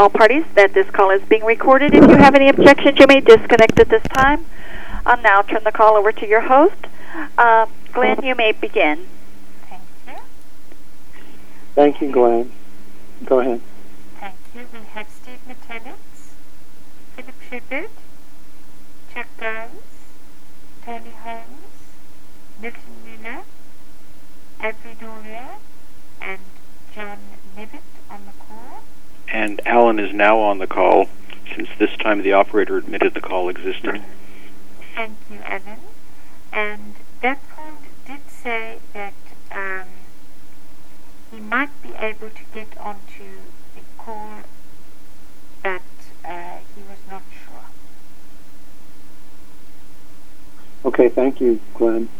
all parties that this call is being recorded. If you have any objections, you may disconnect at this time. I'll now turn the call over to your host. Glenn, you may begin. Thank you. Thank you, Glenn. Go ahead. Thank you. We have Steve Metellitz, Philip Shepard, Chuck Giles, Tony Holmes, Milton Miller, Alfred Doria, and John Nibbett on the call. And Alan is now on the call, since this time the operator admitted the call existed. Thank you, Alan. And Bertrand did say that he might be able to get onto the call, but he was not sure. Okay, thank you, Glenn.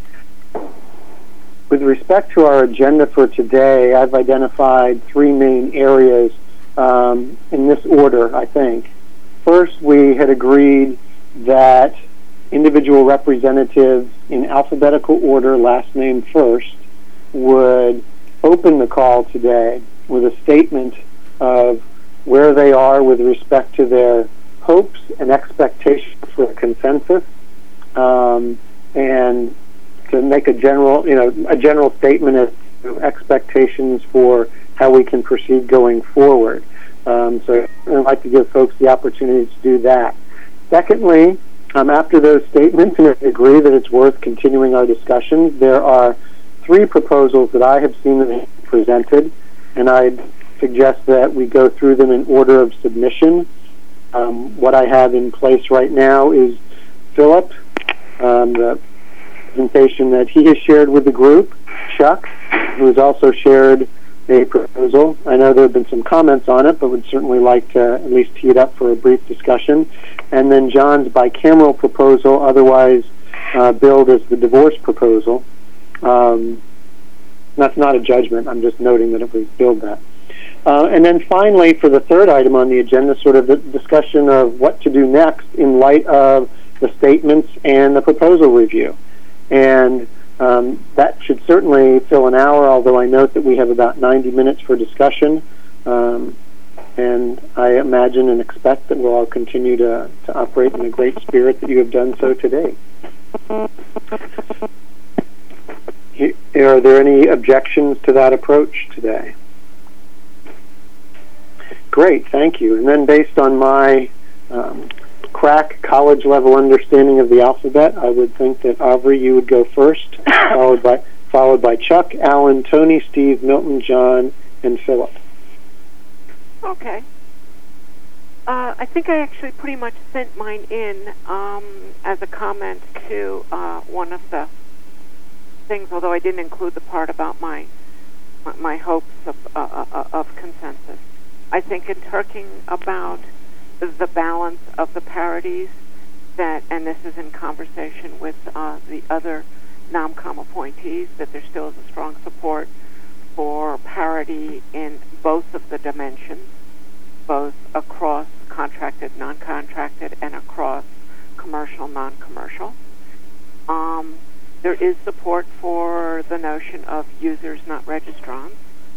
With respect to our agenda for today, I've identified three main areas in this order, I think. First, we had agreed that individual representatives in alphabetical order, last name first, would open the call today with a statement of where they are with respect to their hopes and expectations for a consensus, and to make a general statement as to expectations for how we can proceed going forward. So I'd like to give folks the opportunity to do that. Secondly, after those statements, and I agree that it's worth continuing our discussions, there are three proposals that I have seen that have been presented, and I'd suggest that we go through them in order of submission. What I have in place right now is Philip, the presentation that he has shared with the group, Chuck, who has also shared a proposal. I know there have been some comments on it, but would certainly like to at least tee it up for a brief discussion. And then John's bicameral proposal, otherwise billed as the divorce proposal. That's not a judgment. I'm just noting that it was billed that. And then finally, for the third item on the agenda, sort of the discussion of what to do next in light of the statements and the proposal review. And that should certainly fill an hour, although I note that we have about 90 minutes for discussion. And I imagine and expect that we'll all continue to operate in a great spirit that you have done so today. Are there any objections to that approach today? Great, thank you. And then based on my crack college-level understanding of the alphabet, I would think that Aubrey, you would go first, followed by Chuck, Alan, Tony, Steve, Milton, John, and Philip. Okay. I think I actually pretty much sent mine in as a comment to one of the things, although I didn't include the part about my hopes of consensus. I think in talking about the balance of the parities, that, and this is in conversation with the other NOMCOM appointees, that there still is a strong support for parity in both of the dimensions, both across contracted, non-contracted, and across commercial, non-commercial. There is support for the notion of users, not registrants.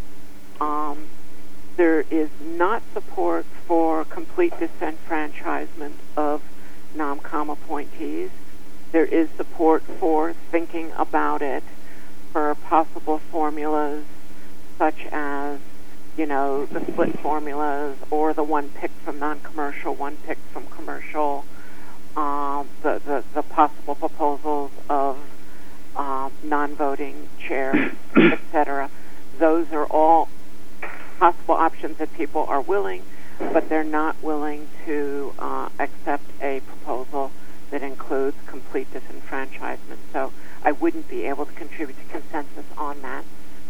There is not support for complete disenfranchisement of NOMCOM appointees. There is support for thinking about it for possible formulas such as, the split formulas or the one picked from non-commercial, one picked from commercial, the possible proposals of non-voting chairs, etc. Those are all possible options that people are willing, but they're not willing to accept a proposal that includes complete disenfranchisement. So I wouldn't be able to contribute to consensus on that.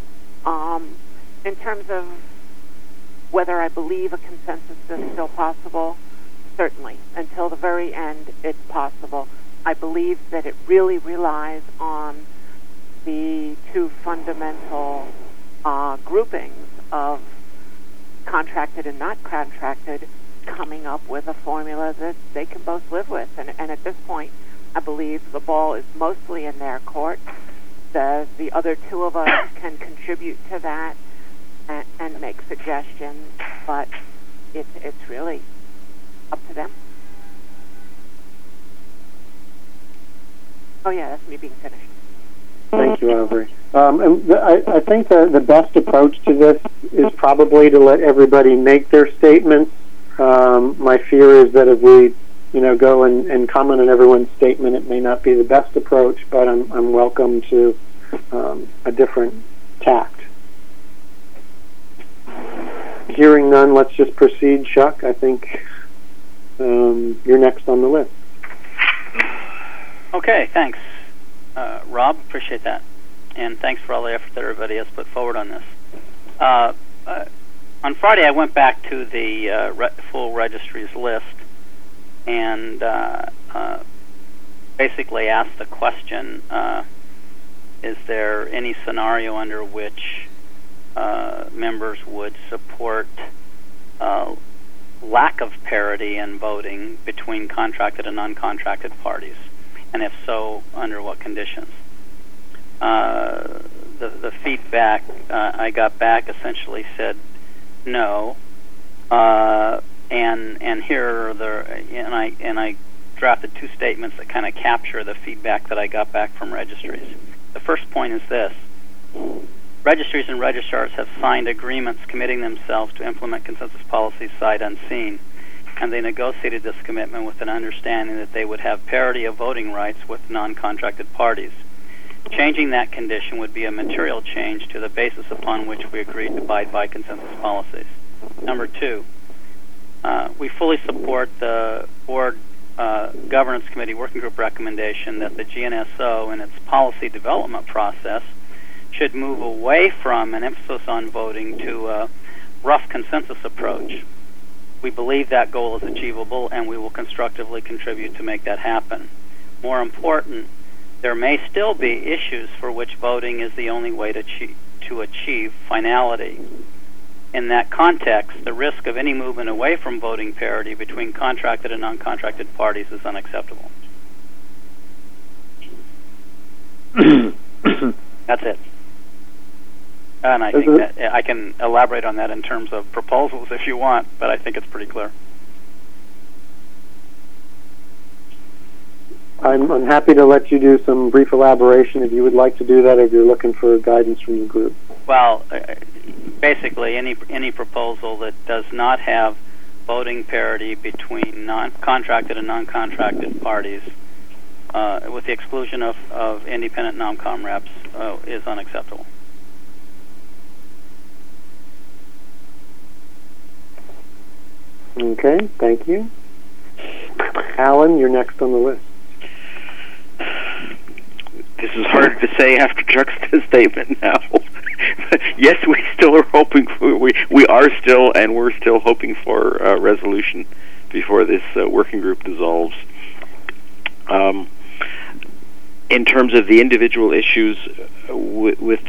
In terms of whether I believe a consensus is still possible, certainly. Until the very end, it's possible. I believe that it really relies on the two fundamental groupings of contracted and not contracted coming up with a formula that they can both live with. And at this point, I believe the ball is mostly in their court. The other two of us can contribute to that and make suggestions, but it's really up to them. Oh yeah, that's me being finished. Thank you, Aubrey. I think the best approach to this is probably to let everybody make their statements. My fear is that if we, go and comment on everyone's statement, it may not be the best approach, but I'm welcome to a different tact. Hearing none, let's just proceed. Chuck, I think you're next on the list. Okay, thanks. Rob, appreciate that. And thanks for all the effort that everybody has put forward on this. On Friday, I went back to the full registries list and basically asked the question, is there any scenario under which members would support lack of parity in voting between contracted and non-contracted parties? And if so, under what conditions? The feedback I got back essentially said no, and here are I drafted two statements that kind of capture the feedback that I got back from registries. The first point is this: registries and registrars have signed agreements committing themselves to implement consensus policies sight unseen, and they negotiated this commitment with an understanding that they would have parity of voting rights with non-contracted parties. Changing that condition would be a material change to the basis upon which we agreed to abide by consensus policies. Number two, we fully support the Board Governance Committee Working Group recommendation that the GNSO in its policy development process should move away from an emphasis on voting to a rough consensus approach. We believe that goal is achievable, and we will constructively contribute to make that happen. More important, there may still be issues for which voting is the only way to achieve finality. In that context, the risk of any movement away from voting parity between contracted and non-contracted parties is unacceptable. That's it. And I think that I can elaborate on that in terms of proposals if you want, but I think it's pretty clear. I'm happy to let you do some brief elaboration if you would like to do that, if you're looking for guidance from the group. Well, basically, any proposal that does not have voting parity between contracted and non-contracted parties, with the exclusion of independent non-com reps, is unacceptable. Okay, thank you. Alan, you're next on the list. This is hard to say after Chuck's statement now. Yes, we still are hoping for, we are still, and we're still hoping for a resolution before this working group dissolves. In terms of the individual issues, with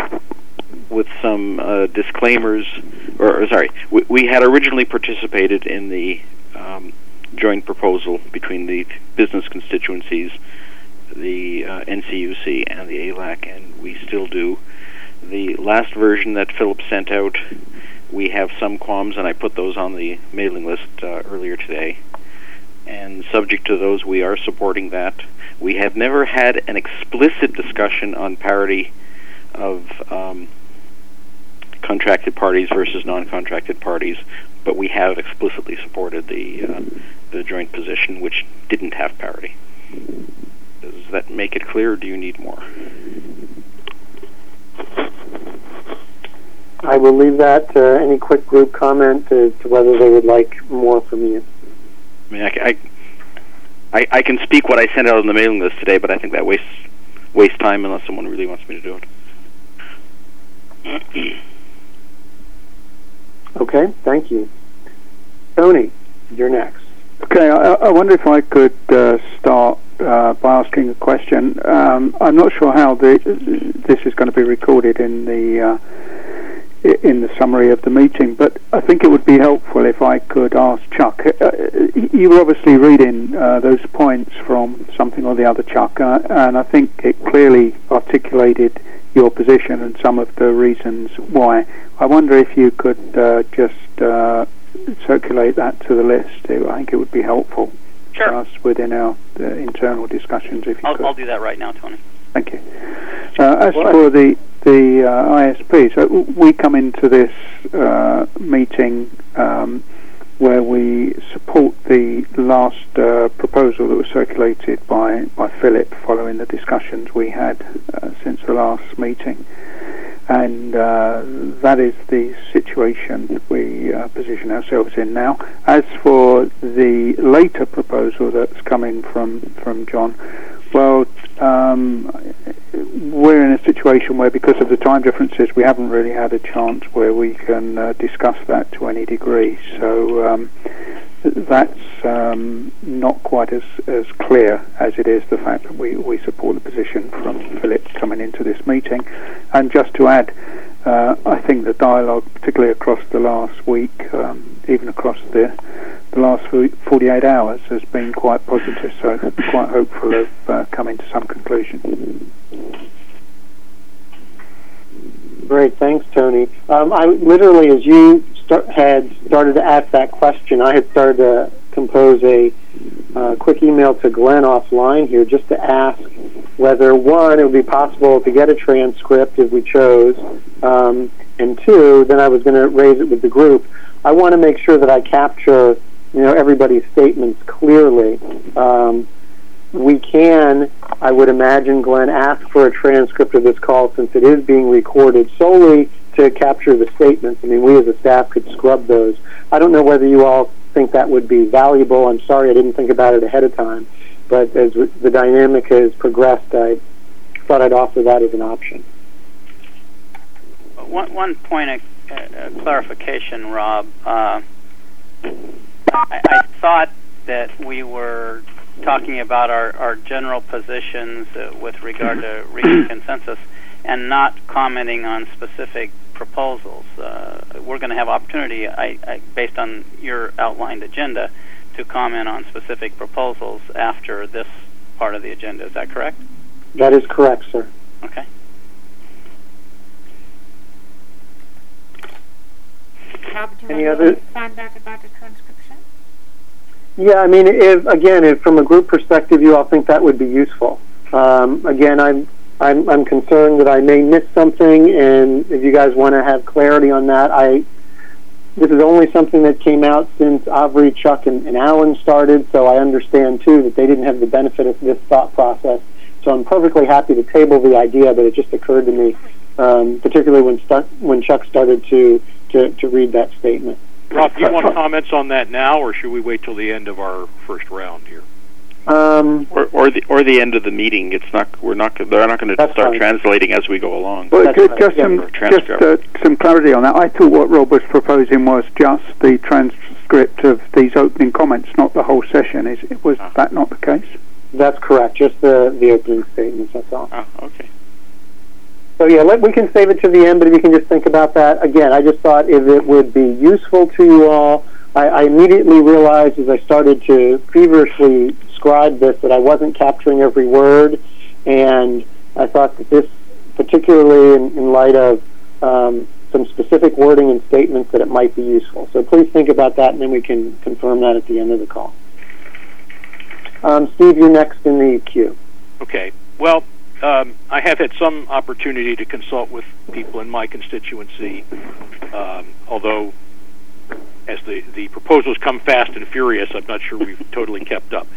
some disclaimers, we had originally participated in the joint proposal between the business constituencies, the NCUC and the ALAC, and we still do. The last version that Philip sent out, we have some qualms, and I put those on the mailing list earlier today. And subject to those, we are supporting that. We have never had an explicit discussion on parity of contracted parties versus non-contracted parties, but we have explicitly supported the joint position, which didn't have parity. Does that make it clear, or do you need more? I will leave that to any quick group comment as to whether they would like more from you. I mean, I can speak what I sent out on the mailing list today, but I think that wastes time unless someone really wants me to do it. Okay, thank you. Tony, you're next. Okay, I wonder if I could start by asking a question. I'm not sure how this is going to be recorded in the summary of the meeting, but I think it would be helpful if I could ask Chuck. You were obviously reading those points from something or the other, Chuck, and I think it clearly articulated your position and some of the reasons why. I wonder if you could just circulate that to the list, I think it would be helpful Sure. for us within our internal discussions. If you could. I'll do that right now, Tony. Thank you. As for the ISP, so we come into this meeting where we support the last proposal that was circulated by Philip following the discussions we had since the last meeting. And that is the situation we position ourselves in now. As for the later proposal that's coming from John, well, we're in a situation where, because of the time differences, we haven't really had a chance where we can discuss that to any degree. So that's not quite as clear as it is the fact that we support the position from Philip coming into this meeting. And just to add, I think the dialogue, particularly across the last week, even across the last 48 hours, has been quite positive, so I'm quite hopeful of coming to some conclusion. Great, thanks, Tony. I literally, as you had started to ask that question, I had started to compose a quick email to Glenn offline here just to ask whether, one, it would be possible to get a transcript if we chose, and two, then I was going to raise it with the group. I want to make sure that I capture, everybody's statements clearly. We can, I would imagine, Glenn, ask for a transcript of this call since it is being recorded solely to capture the statements. I mean, we as a staff could scrub those. I don't know whether you all think that would be valuable. I'm sorry I didn't think about it ahead of time. But as the dynamic has progressed, I thought I'd offer that as an option. One point of clarification, Rob. I thought that we were talking about our general positions with regard to reaching consensus and not commenting on specific proposals. We're going to have opportunity, based on your outlined agenda, to comment on specific proposals after this part of the agenda. Is that correct? That is correct, sir. Okay. Rob, do you Any want other? to find out about the transcription? Yeah, I mean, if from a group perspective, you all think that would be useful. Again, I'm concerned that I may miss something, and if you guys want to have clarity on that, this is only something that came out since Avri, Chuck, and Alan started, so I understand, too, that they didn't have the benefit of this thought process. So I'm perfectly happy to table the idea, but it just occurred to me, particularly when Chuck started to read that statement. Rob, do you want comments on that now, or should we wait till the end of our first round here? Or the end of the meeting. They're not going to start fine. translating as we go along. Well, That's just right. some clarity on that. I thought what Rob was proposing was just the transcript of these opening comments, not the whole session. Was that not the case? That's correct, just the opening statements, that's all. Okay. So yeah, we can save it to the end, but if you can just think about that. Again, I just thought if it would be useful to you all, I immediately realized as I started to feverishly scribe this that I wasn't capturing every word, and I thought that this, particularly in light of some specific wording and statements, that it might be useful. So please think about that, and then we can confirm that at the end of the call. Steve, you're next in the queue. Okay. Well, I have had some opportunity to consult with people in my constituency, although as the proposals come fast and furious, I'm not sure we've totally kept up.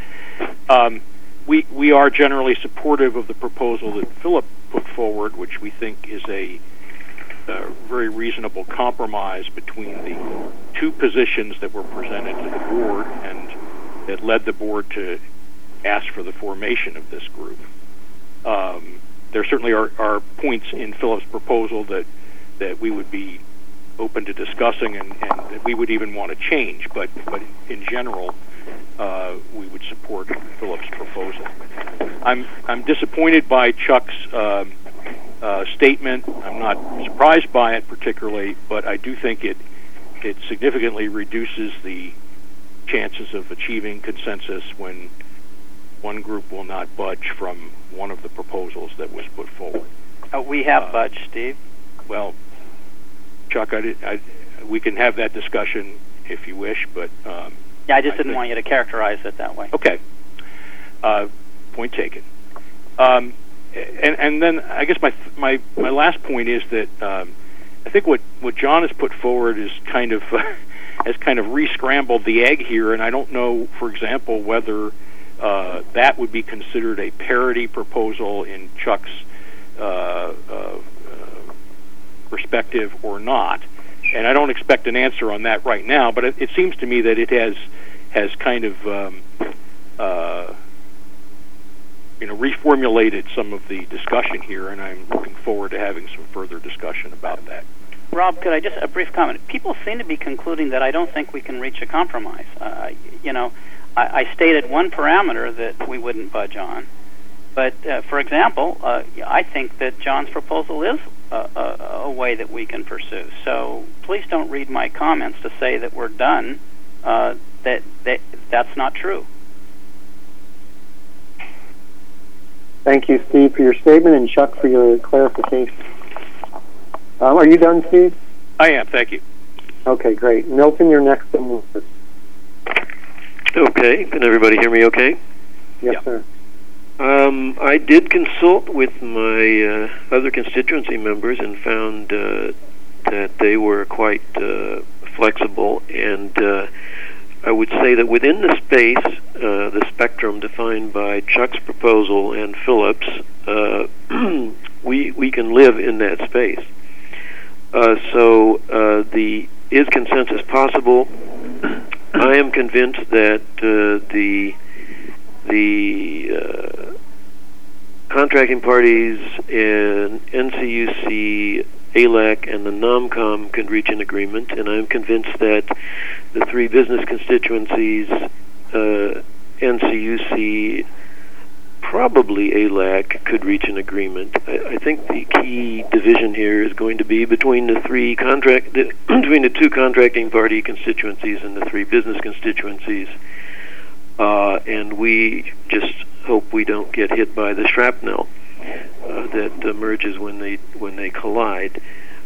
We are generally supportive of the proposal that Philip put forward, which we think is a very reasonable compromise between the two positions that were presented to the board and that led the board to ask for the formation of this group. There certainly are points in Philip's proposal that we would be open to discussing and that we would even want to change, but in general, we would support Philip's proposal. I'm disappointed by Chuck's statement. I'm not surprised by it particularly, but I do think it significantly reduces the chances of achieving consensus when one group will not budge from one of the proposals that was put forward. We have budged, Steve. Well, Chuck, we can have that discussion if you wish, but yeah, I just didn't want you to characterize it that way. Okay, point taken. And then I guess my last point is that I think what John has put forward is kind of has kind of re-scrambled the egg here, and I don't know, for example, whether that would be considered a parity proposal in Chuck's perspective or not. And I don't expect an answer on that right now, but it seems to me that it has kind of reformulated some of the discussion here, and I'm looking forward to having some further discussion about that. Rob, could I just a brief comment? People seem to be concluding that I don't think we can reach a compromise. I stated one parameter that we wouldn't budge on, but for example, I think that John's proposal is a way that we can pursue. So please don't read my comments to say that we're done. That's not true. Thank you, Steve, for your statement, and Chuck for your clarification. Are you done, Steve? I am, thank you. Okay, great. Milton, you're next on the list. Okay, can everybody hear me okay? Yes, sir. I did consult with my other constituency members and found that they were quite flexible, and I would say that within the space, the spectrum defined by Chuck's proposal and Phillips, we can live in that space. So is consensus possible? I am convinced that the contracting parties and NCUC, ALAC, and the NOMCOM could reach an agreement, and I'm convinced that the three business constituencies, NCUC, probably ALAC, could reach an agreement. I think the key division here is going to be between the between the two contracting party constituencies and the three business constituencies, and we just hope we don't get hit by the shrapnel that emerges when they collide.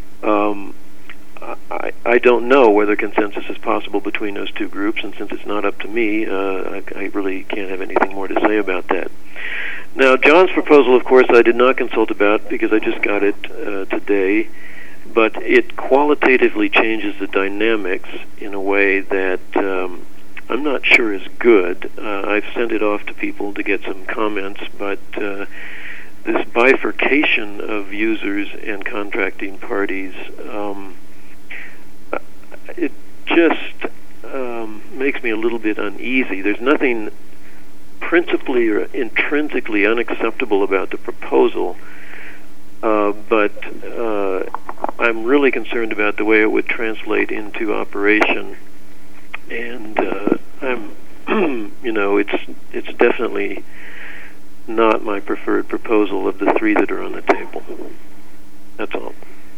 I don't know whether consensus is possible between those two groups, and since it's not up to me, I really can't have anything more to say about that. Now, John's proposal, of course, I did not consult about because I just got it today, but it qualitatively changes the dynamics in a way that I'm not sure is good. I've sent it off to people to get some comments, but this bifurcation of users and contracting parties, it just makes me a little bit uneasy. There's nothing principally or intrinsically unacceptable about the proposal, but I'm really concerned about the way it would translate into operation, and it's definitely not my preferred proposal of the three that are on the table. That's all.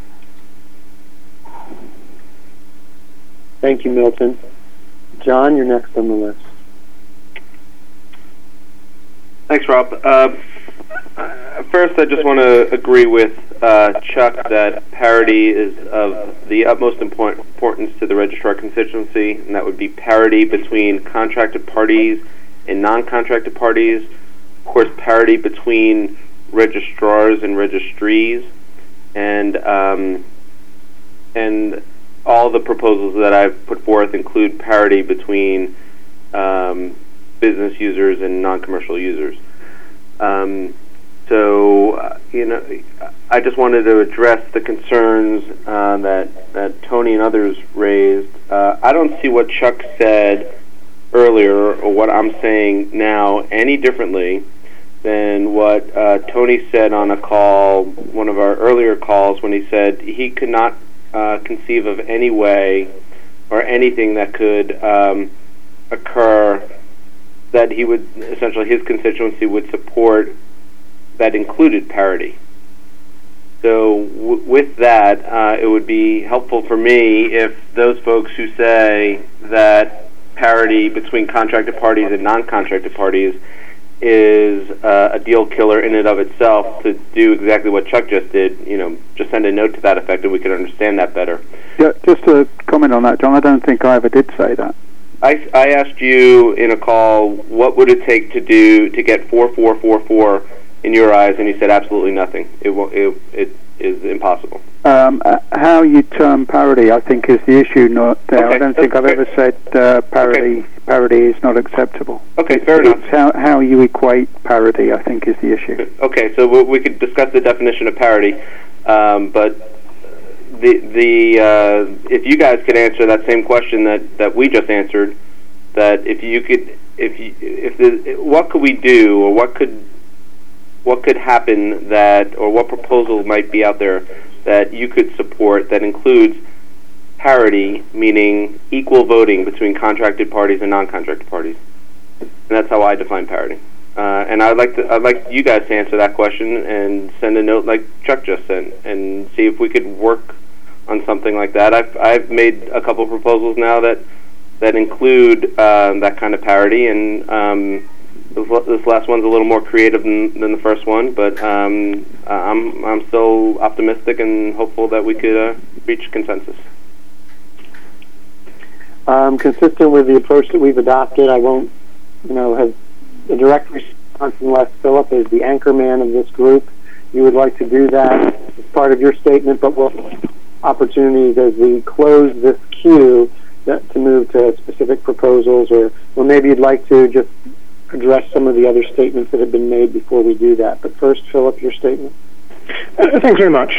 Thank you, Milton. John, you're next on the list. Thanks, Rob. First, I just want to agree with Chuck that parity is of the utmost importance to the registrar constituency, and that would be parity between contracted parties and non-contracted parties. Of course, parity between registrars and registries, and all the proposals that I've put forth include parity between business users and non-commercial users. I just wanted to address the concerns that Tony and others raised. I don't see what Chuck said earlier or what I'm saying now any differently than what Tony said on a call, one of our earlier calls, when he said he could not conceive of any way or anything that could occur that he would, essentially his constituency would support that included parity. So with that, it would be helpful for me if those folks who say that parity between contracted parties and non-contracted parties is a deal killer in and of itself, to do exactly what Chuck just did, just send a note to that effect and we could understand that better. Yeah, just to comment on that, John, I don't think I ever did say that. I asked you in a call, what would it take to get 4444 in your eyes, and you said absolutely nothing. It is impossible. How you term parody, I think, is the issue. Not there. Okay, I don't think I've ever said parody. Okay. Parody is not acceptable. Okay, fair enough. How you equate parody, I think, is the issue. Okay, so we could discuss the definition of parody, but if you guys could answer that same question that we just answered, that what could we do, or what could happen or what proposal might be out there that you could support that includes parity, meaning equal voting between contracted parties and non-contracted parties, and that's how I define parity. And I'd like you guys to answer that question and send a note like Chuck just sent, and see if we could work on something like that. I've made a couple of proposals now that include that kind of parity, and this last one's a little more creative than the first one, but I'm still optimistic and hopeful that we could reach consensus. Consistent with the approach that we've adopted, I won't, have a direct response unless Philip is the anchor man of this group. You would like to do that as part of your statement, but we'll have opportunities as we close this queue to move to specific proposals, or maybe you'd like to just address some of the other statements that have been made before we do that. But first, Philip, your statement. Thanks very much.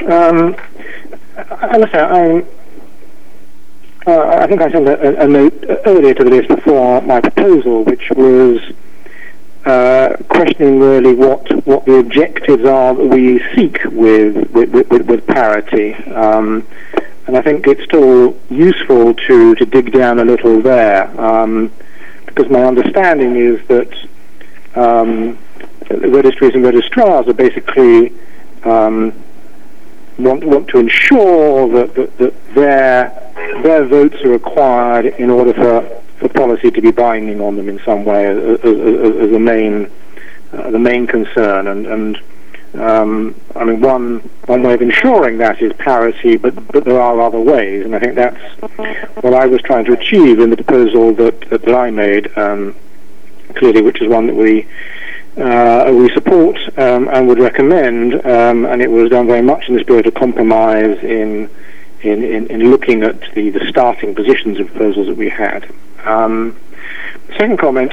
I think I sent a note earlier to the list before my proposal, which was questioning really what the objectives are that we seek with parity. And I think it's still useful to dig down a little there, because my understanding is that registries and registrars are basically want to ensure that their votes are required in order for policy to be binding on them in some way as the main concern. And I mean, one way of ensuring that is parity, but there are other ways, and I think that's what I was trying to achieve in the proposal that I made, clearly, which is one that we support and would recommend, and it was done very much in the spirit of compromise in looking at the starting positions of proposals that we had. Second comment.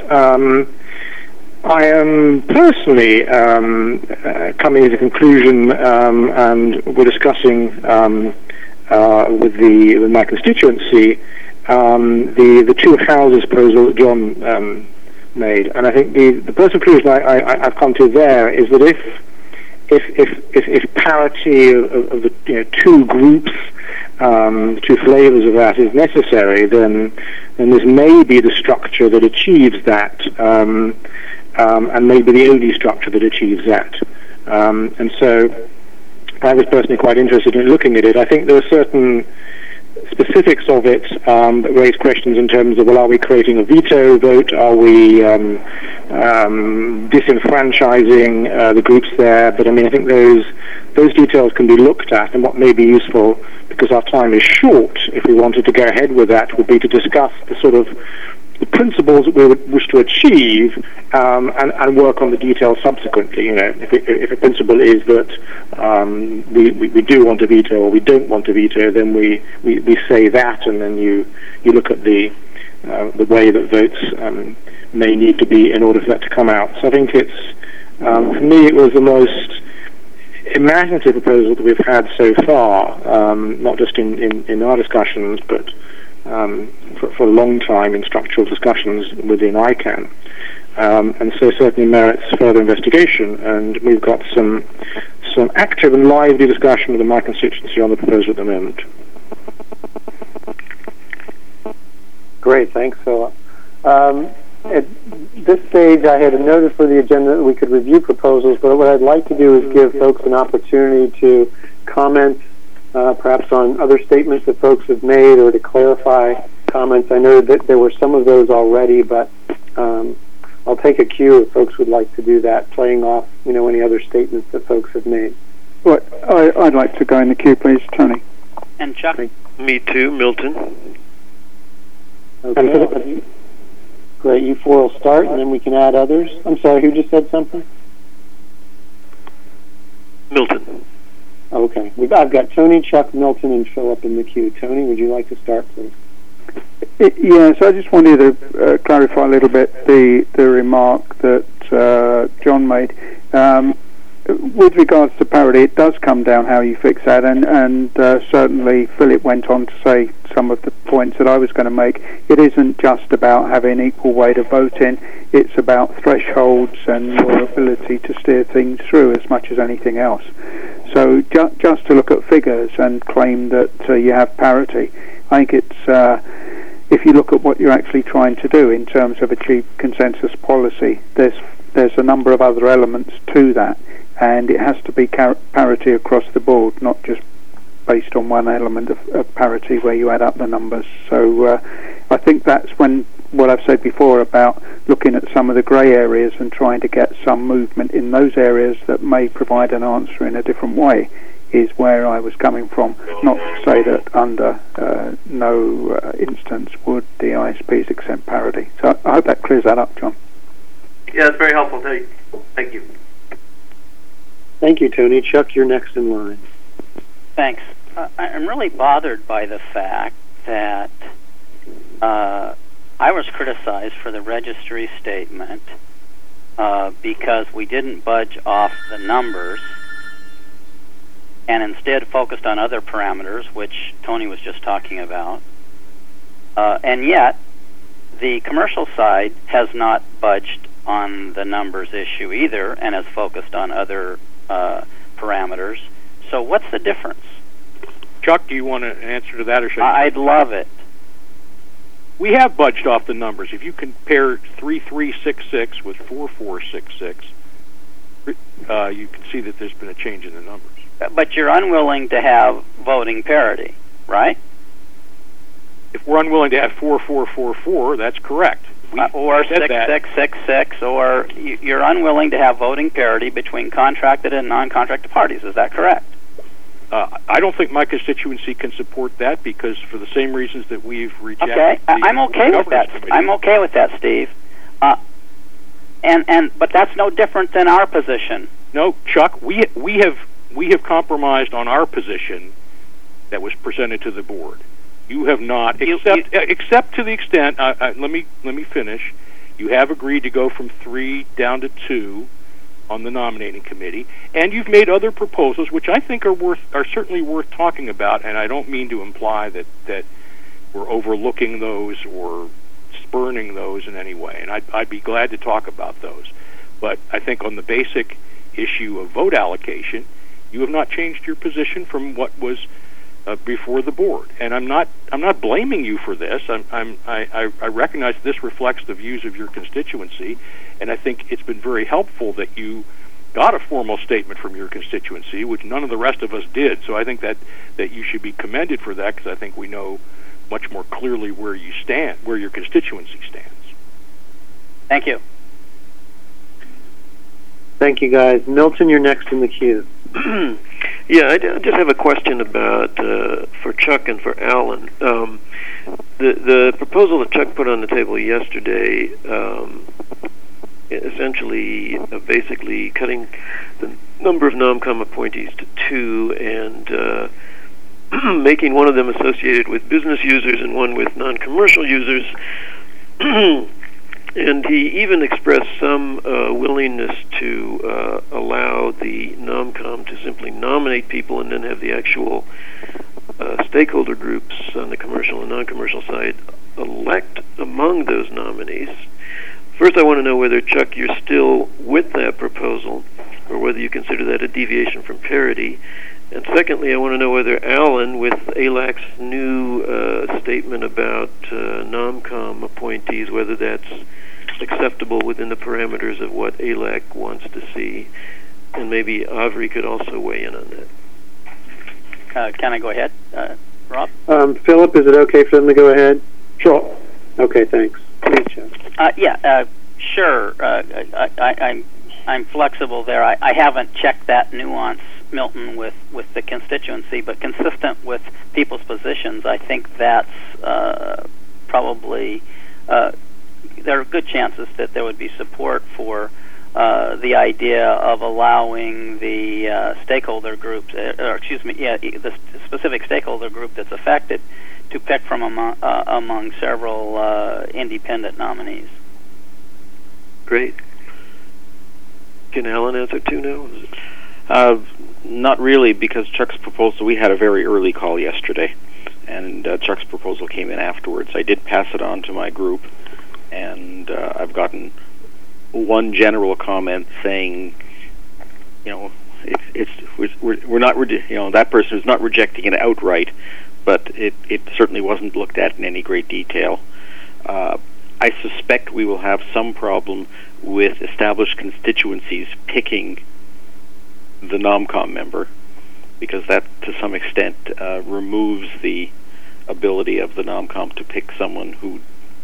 I am personally coming to the conclusion, and we're discussing with my constituency the two houses proposal that John made, and I think the personal conclusion I've come to there is that if parity of the two groups, two flavors of that is necessary, then this may be the structure that achieves that. And maybe the only structure that achieves that. And so I was personally quite interested in looking at it. I think there are certain specifics of it that raise questions in terms of, well, are we creating a veto vote? Are we disenfranchising the groups there? But I mean, I think those details can be looked at, and what may be useful, because our time is short, if we wanted to go ahead with that, would be to discuss the sort of the principles that we would wish to achieve, and work on the details subsequently. If a principle is that we do want a veto or we don't want a veto, then we say that, and then you look at the way that votes may need to be in order for that to come out. So I think it's for me it was the most imaginative proposal that we've had so far, not just in our discussions, but for a long time in structural discussions within ICANN, and so certainly merits further investigation. And we've got some active and lively discussion within my constituency on the proposal at the moment. Great, thanks, Philip. At this stage, I had a notice for the agenda that we could review proposals, but what I'd like to do is give folks an opportunity to comment perhaps on other statements that folks have made, or to clarify comments. I know that there were some of those already, but I'll take a cue if folks would like to do that, playing off, any other statements that folks have made. Well, I'd like to go in the queue, please, Tony. And Chuck? Me too, Milton. Okay. Great, you four will start, and then we can add others. I'm sorry, who just said something? Milton. Okay. I've got Tony, Chuck, Milton, and Philip in the queue. Tony, would you like to start, please? Yes, I just wanted to clarify a little bit the remark that John made. With regards to parity, it does come down how you fix that, and certainly Philip went on to say some of the points that I was going to make. It isn't just about having equal weight of voting, it's about thresholds and your ability to steer things through as much as anything else. So just to look at figures and claim that you have parity, I think it's, if you look at what you're actually trying to do in terms of achieve consensus policy, there's a number of other elements to that, and it has to be parity across the board, not just based on one element of parity where you add up the numbers. So I think that's when what I've said before about looking at some of the grey areas and trying to get some movement in those areas that may provide an answer in a different way is where I was coming from. Not to say that under no instance would the ISPs accept parity. So I hope that clears that up, John. Yeah, that's very helpful. Thank you. Thank you, Tony. Chuck, you're next in line. Thanks. I'm really bothered by the fact that I was criticized for the registry statement because we didn't budge off the numbers and instead focused on other parameters, which Tony was just talking about. And yet, the commercial side has not budged on the numbers issue either and has focused on other parameters. So what's the difference? Chuck, do you want an answer to that, or should I'd love it. We have budged off the numbers. If you compare 3366 with 4466, you can see that there's been a change in the numbers. But you're unwilling to have voting parity, right? If we're unwilling to have 4444, that's correct. Or 6666, or you're unwilling to have voting parity between contracted and non-contracted parties. Is that correct? I don't think my constituency can support that because for the same reasons that we've rejected. Okay, I'm okay with that. Committee. I'm okay with that, Steve. But that's no different than our position. No, Chuck, we have compromised on our position that was presented to the board. You have not, except to the extent. Let me finish. You have agreed to go from 3 down to 2 on the nominating committee, and you've made other proposals, which I think are certainly worth talking about. And I don't mean to imply that we're overlooking those or spurning those in any way. And I'd be glad to talk about those. But I think on the basic issue of vote allocation, you have not changed your position from what was before the board, and I'm not blaming you for this. I recognize this reflects the views of your constituency, and I think it's been very helpful that you got a formal statement from your constituency, which none of the rest of us did. So I think that you should be commended for that, because I think we know much more clearly where you stand, where your constituency stands. Thank you. Thank you, guys. Milton, you're next in the queue. Yeah, I just have a question about for Chuck and for Alan. The proposal that Chuck put on the table yesterday, essentially, basically cutting the number of NOMCOM appointees to 2 and making one of them associated with business users and one with non-commercial users. And he even expressed some willingness to allow the NOMCOM to simply nominate people and then have the actual stakeholder groups on the commercial and non-commercial side elect among those nominees. First, I want to know whether, Chuck, you're still with that proposal or whether you consider that a deviation from parity. And secondly, I want to know whether Alan, with ALAC's new statement about NOMCOM appointees, whether that's acceptable within the parameters of what ALAC wants to see, and maybe Avri could also weigh in on that. Can I go ahead, Rob? Philip, is it okay for them to go ahead? Sure. Okay, thanks. Please, Chuck. Sure. I'm flexible there. I haven't checked that nuance, Milton, with the constituency, but consistent with people's positions, I think that's probably there are good chances that there would be support for the idea of allowing the stakeholder groups, the specific stakeholder group that's affected, to pick from among several independent nominees. Great. Can Alan answer too now? Not really, because Chuck's proposal, we had a very early call yesterday, and Chuck's proposal came in afterwards. I did pass it on to my group, and I've gotten one general comment saying, we're not, that person is not rejecting it outright, but it certainly wasn't looked at in any great detail. I suspect we will have some problem with established constituencies picking the NOMCOM member, because that, to some extent, removes the ability of the NOMCOM to pick someone who,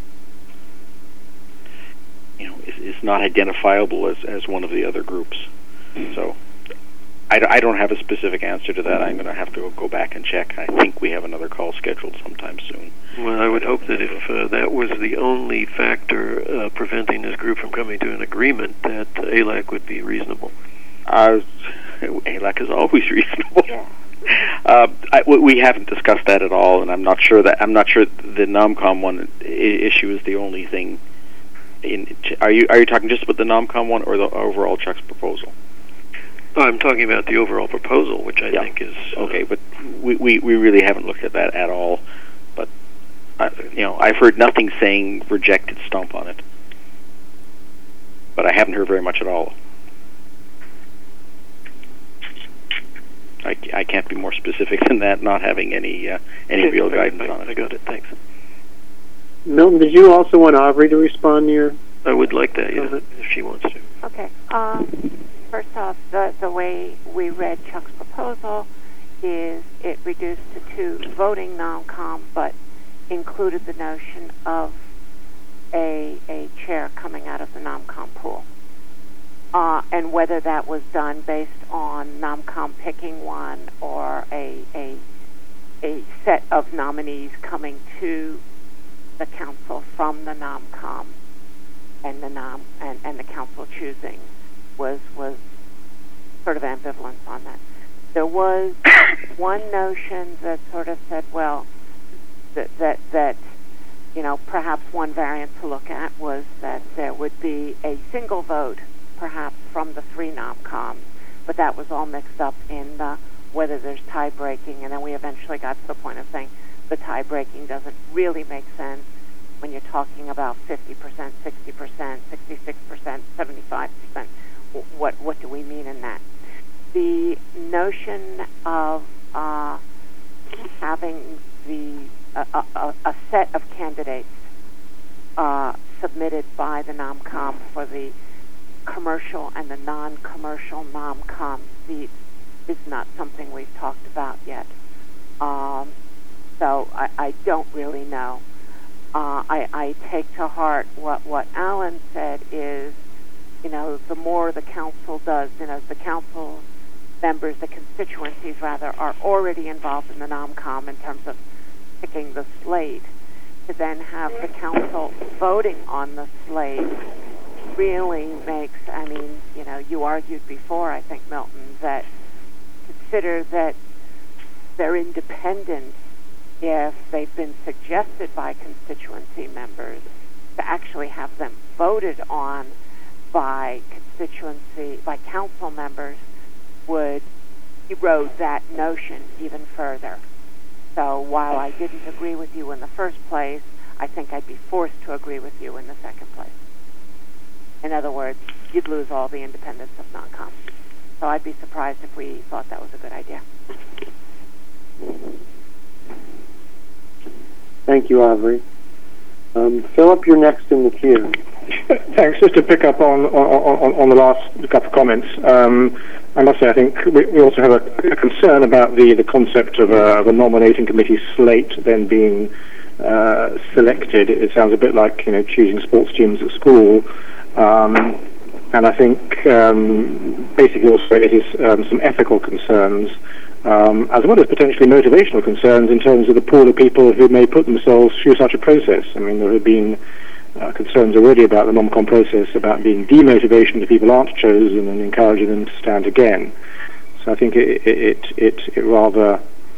is not identifiable as one of the other groups. So I don't have a specific answer to that. I'm going to have to go back and check. I think we have another call scheduled sometime soon. Well, I would hope that if that was the only factor preventing this group from coming to an agreement, that ALAC would be reasonable. ALAC is always reasonable. Yeah. We haven't discussed that at all, and I'm not sure the NOMCOM one issue is the only thing. Are you talking just about the NOMCOM one or the overall Chuck's proposal? I'm talking about the overall proposal, which I think is okay. But we really haven't looked at that at all. But I've heard nothing saying rejected, stomp on it. But I haven't heard very much at all. I can't be more specific than that, not having any real guidance on it. I got it. Thanks. Milton, did you also want Aubrey to respond to your? I would like that, if she wants to. Okay. First off, the way we read Chuck's proposal is it reduced to 2 voting NOMCOM, but included the notion of a chair coming out of the NOMCOM pool. And whether that was done based on NOMCOM picking one or a set of nominees coming to the council from the NOMCOM and the council choosing was sort of ambivalence on that. There was one notion that sort of said, well, that perhaps one variant to look at was that there would be a single vote, perhaps from the 3 NOMCOMs, but that was all mixed up in whether there's tie breaking, and then we eventually got to the point of saying the tie breaking doesn't really make sense when you're talking about 50%, 60%, 66%, 75%. What do we mean in that? The notion of having a set of candidates submitted by the NOMCOM for the commercial and the non-commercial NOMCOM seats is not something we've talked about yet. So I don't really know. I take to heart what Alan said is, the more the council does, the council members, the constituencies rather, are already involved in the NOMCOM in terms of picking the slate, to then have the council voting on the slate really makes, you argued before, I think, Milton, that consider that they're independent if they've been suggested by constituency members, to actually have them voted on by council members would erode that notion even further. So while I didn't agree with you in the first place, I think I'd be forced to agree with you in the second place. In other words, you'd lose all the independence of NOMCOM. So I'd be surprised if we thought that was a good idea. Thank you, Aubrey. Philip, you're next in the queue. Thanks. Just to pick up on the last couple of comments, I must say I think we also have a concern about the concept of a nominating committee slate then being selected. It sounds a bit like choosing sports teams at school, and I think basically also it is some ethical concerns, as well as potentially motivational concerns in terms of the pool of people who may put themselves through such a process. I mean, there have been concerns already about the NomCom process, about being demotivation if people aren't chosen and encouraging them to stand again. So I think it rather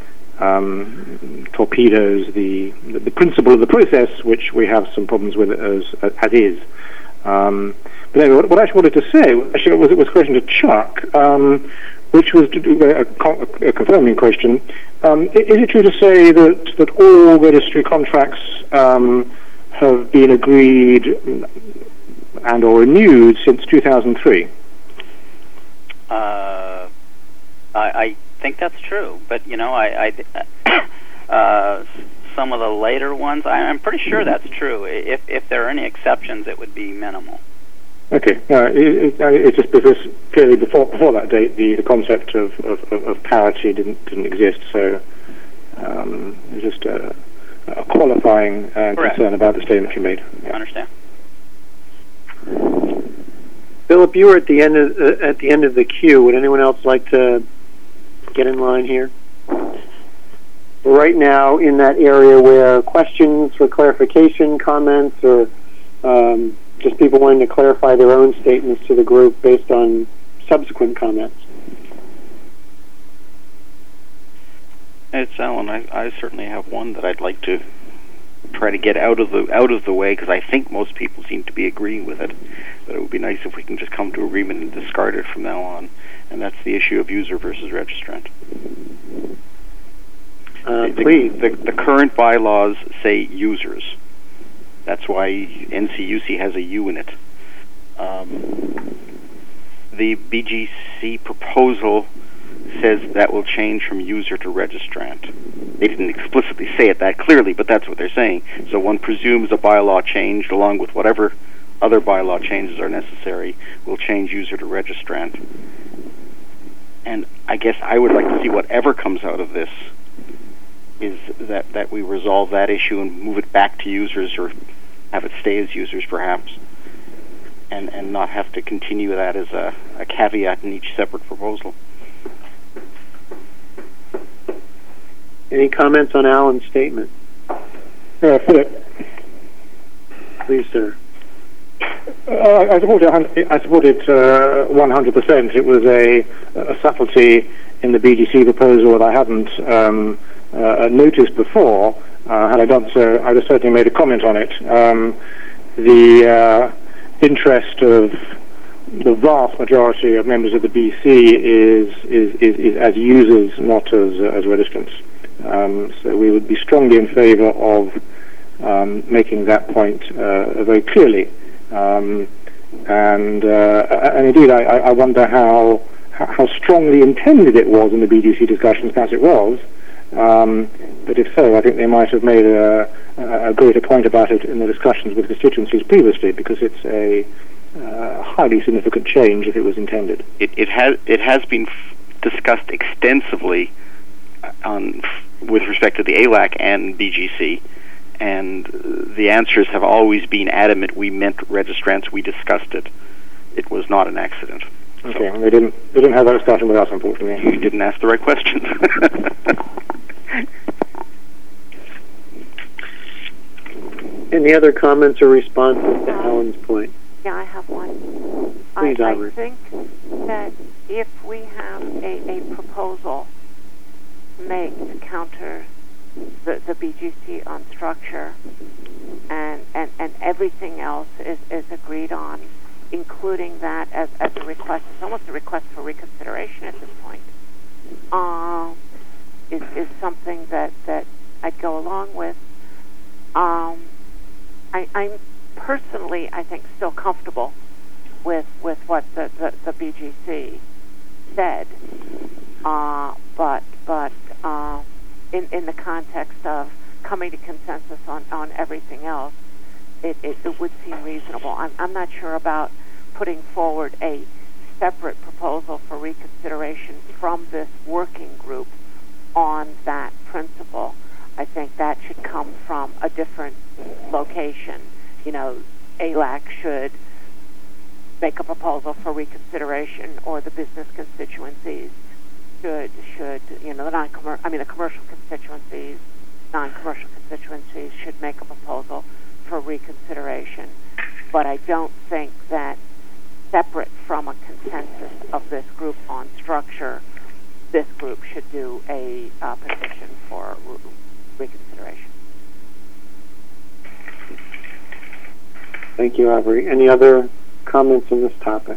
torpedoes the principle of the process, which we have some problems with as is. But anyway, what I actually wanted to say was a question to Chuck, which was a confirming question. Is it true to say that all registry contracts have been agreed and or renewed since 2003? I think that's true, but some of the later ones, I'm pretty sure that's true. If there are any exceptions, it would be minimal. Okay, it's just because clearly before that date, the concept of parity didn't exist. So it's just a qualifying concern about the statement you made. Yeah. I understand. Philip, you were at the end of the queue. Would anyone else like to get in line here? We're right now in that area where questions for clarification, comments, or just people wanting to clarify their own statements to the group based on subsequent comments. It's Alan. I certainly have one that I'd like to try to get out of the way, because I think most people seem to be agreeing with it. But it would be nice if we can just come to agreement and discard it from now on. And that's the issue of user versus registrant. Please. The current bylaws say users. That's why NCUC has a U in it. The BGC proposal says that will change from user to registrant. They didn't explicitly say it that clearly, but that's what they're saying. So one presumes a bylaw changed, along with whatever other bylaw changes are necessary, will change user to registrant. And I guess I would like to see whatever comes out of this is that we resolve that issue and move it back to users, or have it stay as users perhaps, and not have to continue that as a caveat in each separate proposal. Any comments on Alan's statement? Philip. Please, sir. I support it 100%. It was a subtlety in the BGC proposal that I hadn't noticed before. Had I done so, I'd have certainly made a comment on it. The interest of the vast majority of members of the BC is as users, not as registrants. So we would be strongly in favour of making that point very clearly. And indeed, I wonder how strongly intended it was in the BGC discussions. Perhaps it was, but if so, I think they might have made a greater point about it in the discussions with constituencies previously, because it's a highly significant change if it was intended. It has been discussed extensively with respect to the ALAC and BGC. And the answers have always been adamant. We meant registrants. We discussed it. It was not an accident. Okay, so, they didn't have that discussion with us, unfortunately. You didn't ask the right questions. Any other comments or responses to Alan's point? Yeah, I have one. Please, I think that if we have a proposal made to counter the BGC on structure, and everything else is agreed on, including that as a request. It's almost a request for reconsideration at this point. Is something that I'd go along with. I'm personally, I think, still comfortable with what the BGC said, but in the context of coming to consensus on everything else, it would seem reasonable. I'm not sure about putting forward a separate proposal for reconsideration from this working group on that principle. I think that should come from a different location. ALAC should make a proposal for reconsideration, or the business constituencies should the commercial constituencies, non-commercial constituencies should make a proposal for reconsideration. But I don't think that, separate from a consensus of this group on structure, this group should do a petition for reconsideration. Thank you, Aubrey. Any other comments on this topic?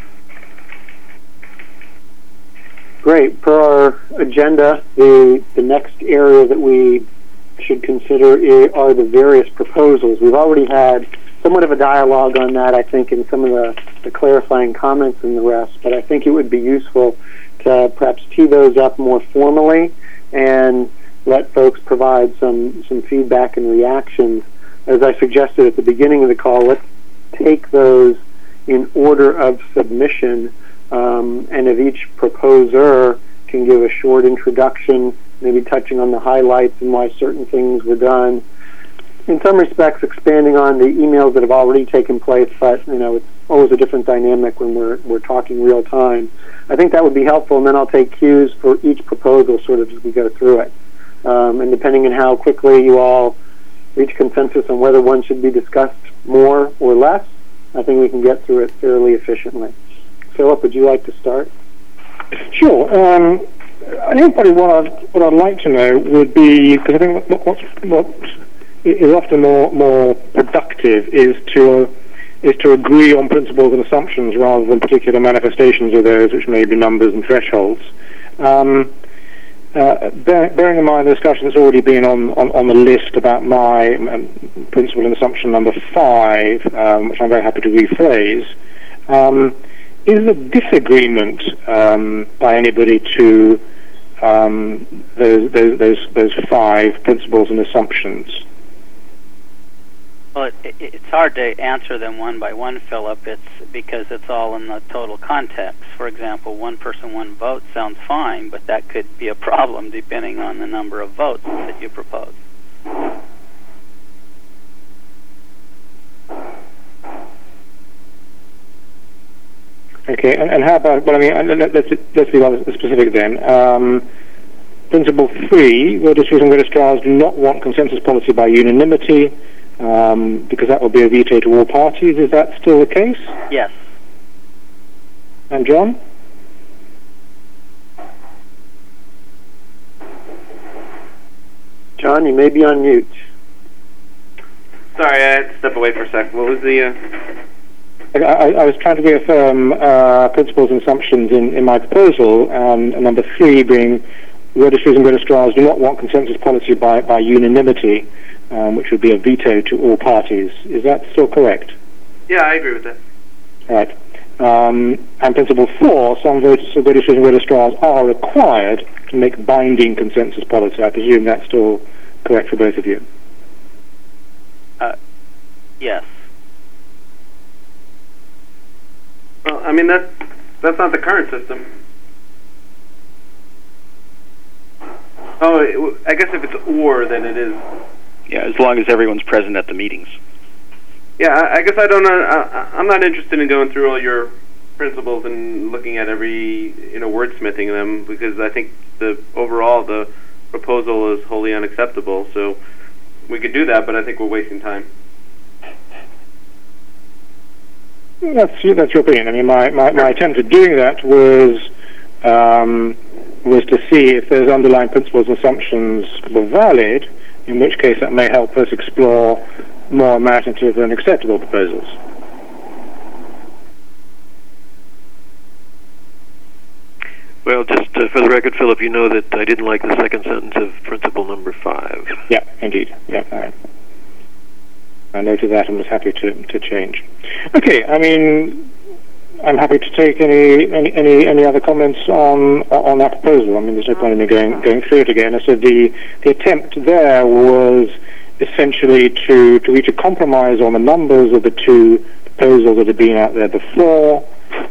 Great. Per our agenda, the next area that we should consider are the various proposals. We've already had somewhat of a dialogue on that, I think, in some of the clarifying comments and the rest, but I think it would be useful to perhaps tee those up more formally and let folks provide some feedback and reactions. As I suggested at the beginning of the call, let's take those in order of submission, and if each proposer can give a short introduction, maybe touching on the highlights and why certain things were done. In some respects, expanding on the emails that have already taken place, but it's always a different dynamic when we're talking real time. I think that would be helpful, and then I'll take cues for each proposal sort of as we go through it. And depending on how quickly you all reach consensus on whether one should be discussed more or less, I think we can get through it fairly efficiently. Philip, would you like to start? Sure. I think probably what I'd like to know would be, because I think what is often more productive is to agree on principles and assumptions rather than particular manifestations of those, which may be numbers and thresholds. Bearing in mind the discussion that's already been on the list about my principle and assumption number 5, which I'm very happy to rephrase, is a disagreement by anybody to those 5 principles and assumptions? Well, it's hard to answer them one by one, Philip. It's because it's all in the total context. For example, one person, one vote sounds fine, but that could be a problem depending on the number of votes that you propose. Okay, and how about? Well, I mean, let's be rather specific then. Principle 3: registrars and registrars do not want consensus policy by unanimity, because that will be a veto to all parties. Is that still the case? Yes. And John? John, you may be on mute. Sorry, I had to step away for a second. What was the... I was trying to reaffirm principles and assumptions in my proposal, and number 3 being registrars and registrars do not want consensus policy by unanimity, which would be a veto to all parties. Is that still correct? Yeah, I agree with that. All right. And principle 4, some registrars and registrars are required to make binding consensus policy. I presume that's still correct for both of you? Yes. Well, I mean, that's not the current system. Oh, I guess if it's or, then it is. Yeah, as long as everyone's present at the meetings. Yeah, I guess I don't know. I'm not interested in going through all your principles and looking at every, wordsmithing them, because I think overall the proposal is wholly unacceptable. So we could do that, but I think we're wasting time. That's your opinion. I mean, my attempt at doing that was to see if those underlying principles and assumptions were valid, in which case that may help us explore more imaginative and acceptable proposals. Well, just for the record, Philip, you know that I didn't like the second sentence of principle number 5. Yeah, indeed. Yeah, I noted that and was happy to change. Okay, I mean, I'm happy to take any other comments on that proposal. I mean, there's no point in me going through it again. I said the attempt there was essentially to reach a compromise on the numbers of the 2 proposals that had been out there before,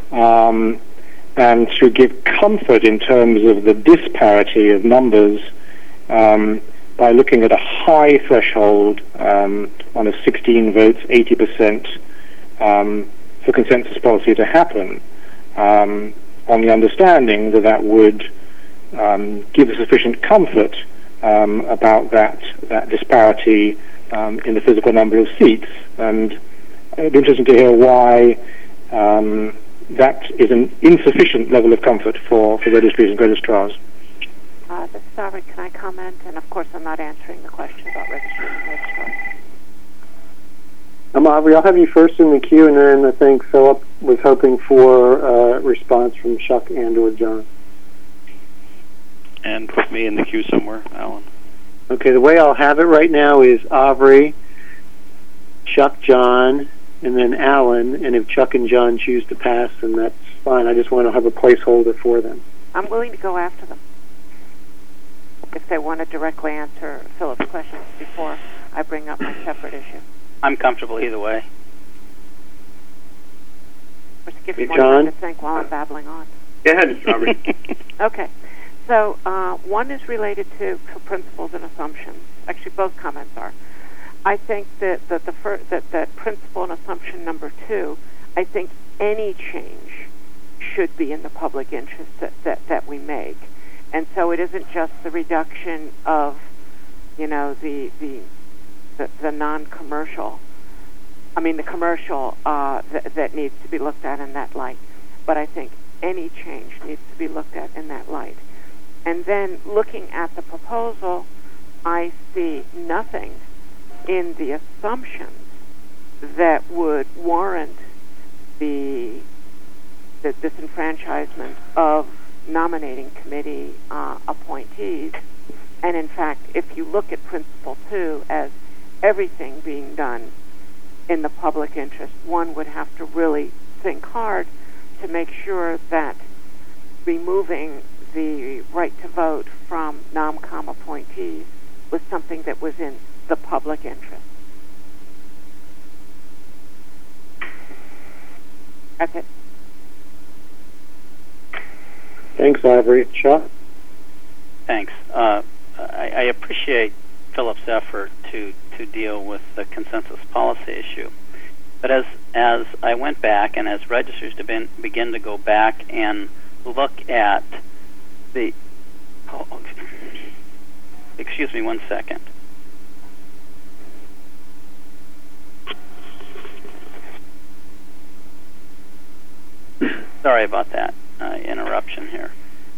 and to give comfort in terms of the disparity of numbers by looking at a high threshold on a 16 votes, 80% for consensus policy to happen, on the understanding that that would give sufficient comfort about that disparity in the physical number of seats. And it'd be interesting to hear why that is an insufficient level of comfort for registries and registrars. This is Aubrey. Can I comment? And of course, I'm not answering the question about registries and registrars. Aubrey, I'll have you first in the queue, and then I think Philip was hoping for a response from Chuck and or John. And put me in the queue somewhere, Alan. Okay, the way I'll have it right now is Aubrey, Chuck, John, and then Alan, and if Chuck and John choose to pass, then that's fine. I just want to have a placeholder for them. I'm willing to go after them if they want to directly answer Philip's questions before I bring up my separate issue. I'm comfortable either way. Just give me more John? time to think while I'm babbling on. Go ahead, Aubrey. Okay. So one is related to principles and assumptions. Actually, both comments are. I think that that principle and assumption number 2, I think any change should be in the public interest that we make. And so it isn't just the reduction of, the non-commercial, the commercial that needs to be looked at in that light. But I think any change needs to be looked at in that light. And then looking at the proposal, I see nothing in the assumptions that would warrant the disenfranchisement of nominating committee appointees. And in fact, if you look at Principle 2 as everything being done in the public interest, one would have to really think hard to make sure that removing the right to vote from NomCom appointees was something that was in the public interest. That's it. Thanks, Aubrey. Chuck? Thanks. I appreciate Philip's effort to deal with the consensus policy issue. But as I went back and as registers begin to go back and look at the... excuse me 1 second. Sorry about that interruption here.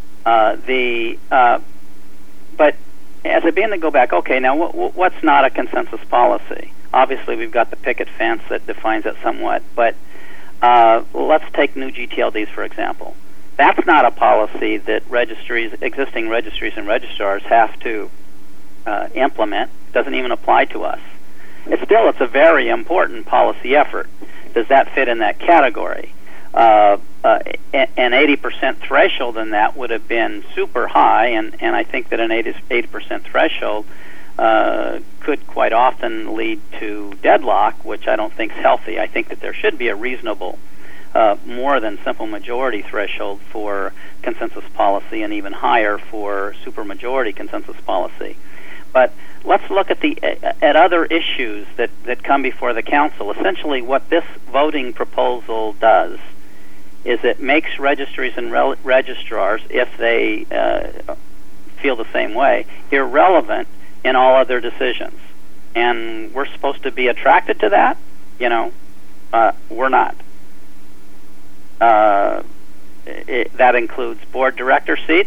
But as I begin to go back, okay, now what's not a consensus policy? Obviously, we've got the picket fence that defines it somewhat, but let's take new GTLDs, for example. That's not a policy that existing registries and registrars have to implement. It doesn't even apply to us. It's a very important policy effort. Does that fit in that category? An 80% threshold in that would have been super high, and I think that an 80% threshold could quite often lead to deadlock, which I don't think is healthy. I think that there should be a reasonable, more than simple majority threshold for consensus policy, and even higher for supermajority consensus policy. But let's look at other issues that come before the council. Essentially, what this voting proposal does is it makes registries and registrars, if they feel the same way, irrelevant in all other decisions. And we're supposed to be attracted to that? We're not. That includes board director seats,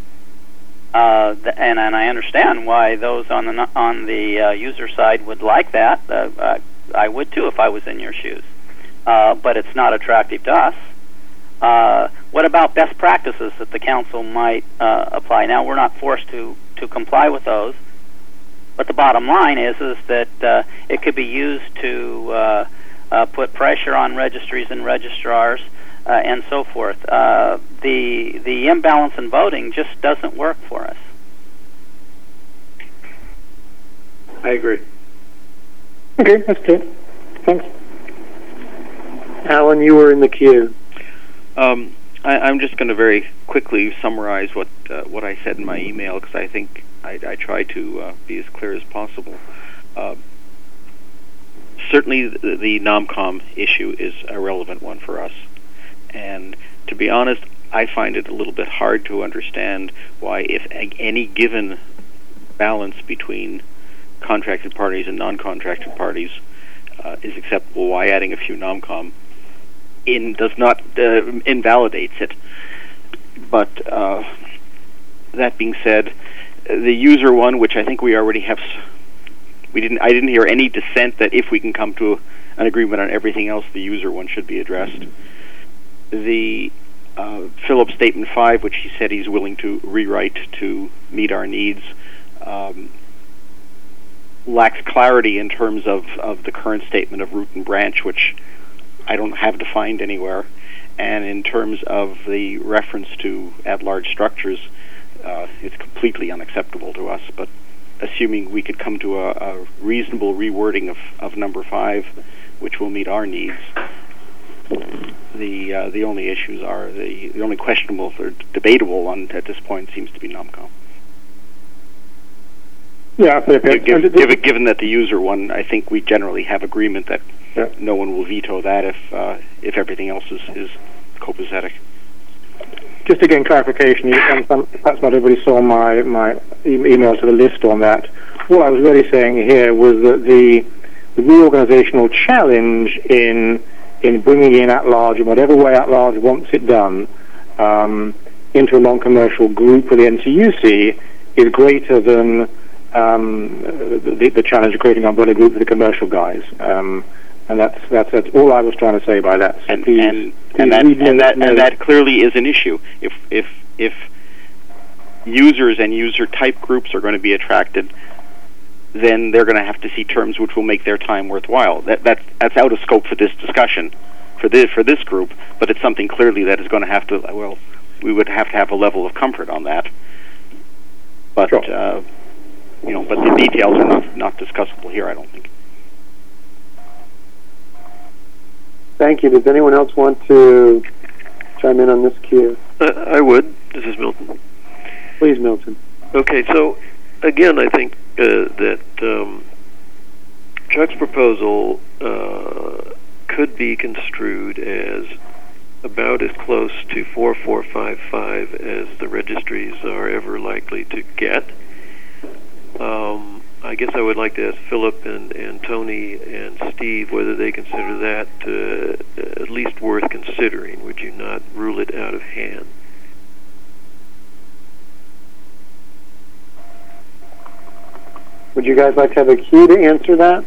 and I understand why those on the user side would like that. I would too if I was in your shoes. But it's not attractive to us. What about best practices that the council might apply? Now, we're not forced to comply with those, but the bottom line is that it could be used to put pressure on registries and registrars and so forth. The imbalance in voting just doesn't work for us. I agree. Okay, that's good. Thanks. Alan, you were in the queue. I'm just going to very quickly summarize what I said in my email, because I think I try to be as clear as possible. Certainly, the NOMCOM issue is a relevant one for us, and to be honest, I find it a little bit hard to understand why, if any given balance between contracted parties and non-contracted parties is acceptable, why adding a few NOMCOM does not invalidates it. But that being said, the user one, which I think we already have, I didn't hear any dissent that if we can come to an agreement on everything else, the user one should be addressed. The Philip Statement 5, which he said he's willing to rewrite to meet our needs, lacks clarity in terms of the current statement of root and branch, which I don't have defined anywhere. And in terms of the reference to at-large structures, it's completely unacceptable to us. But assuming we could come to a reasonable rewording of number 5, which will meet our needs, the only issues are the only questionable or debatable one at this point seems to be NOMCOM. Yeah, given that the user one, I think we generally have agreement that no one will veto that if everything else is copacetic. Just to gain clarification, perhaps not everybody saw my email to the list on that. What I was really saying here was that the reorganizational challenge in bringing in at-large, in whatever way at-large wants it done, into a non-commercial group with the NCUC is greater than the challenge of creating an umbrella group for the commercial guys. And that's all I was trying to say by that. So and that clearly is an issue. If users and user type groups are going to be attracted, then they're going to have to see terms which will make their time worthwhile. That's out of scope for this discussion, for this group. But it's something clearly that is going to have to. Well, we would have to have a level of comfort on that. But sure. But the details are not discussable here, I don't think. Thank you. Does anyone else want to chime in on this cue? I would. This is Milton. Please, Milton. Okay, so again, I think that Chuck's proposal could be construed as about as close to 4455 as the registries are ever likely to get. I guess I would like to ask Philip and Tony and Steve whether they consider that at least worth considering. Would you not rule it out of hand? Would you guys like to have a cue to answer that?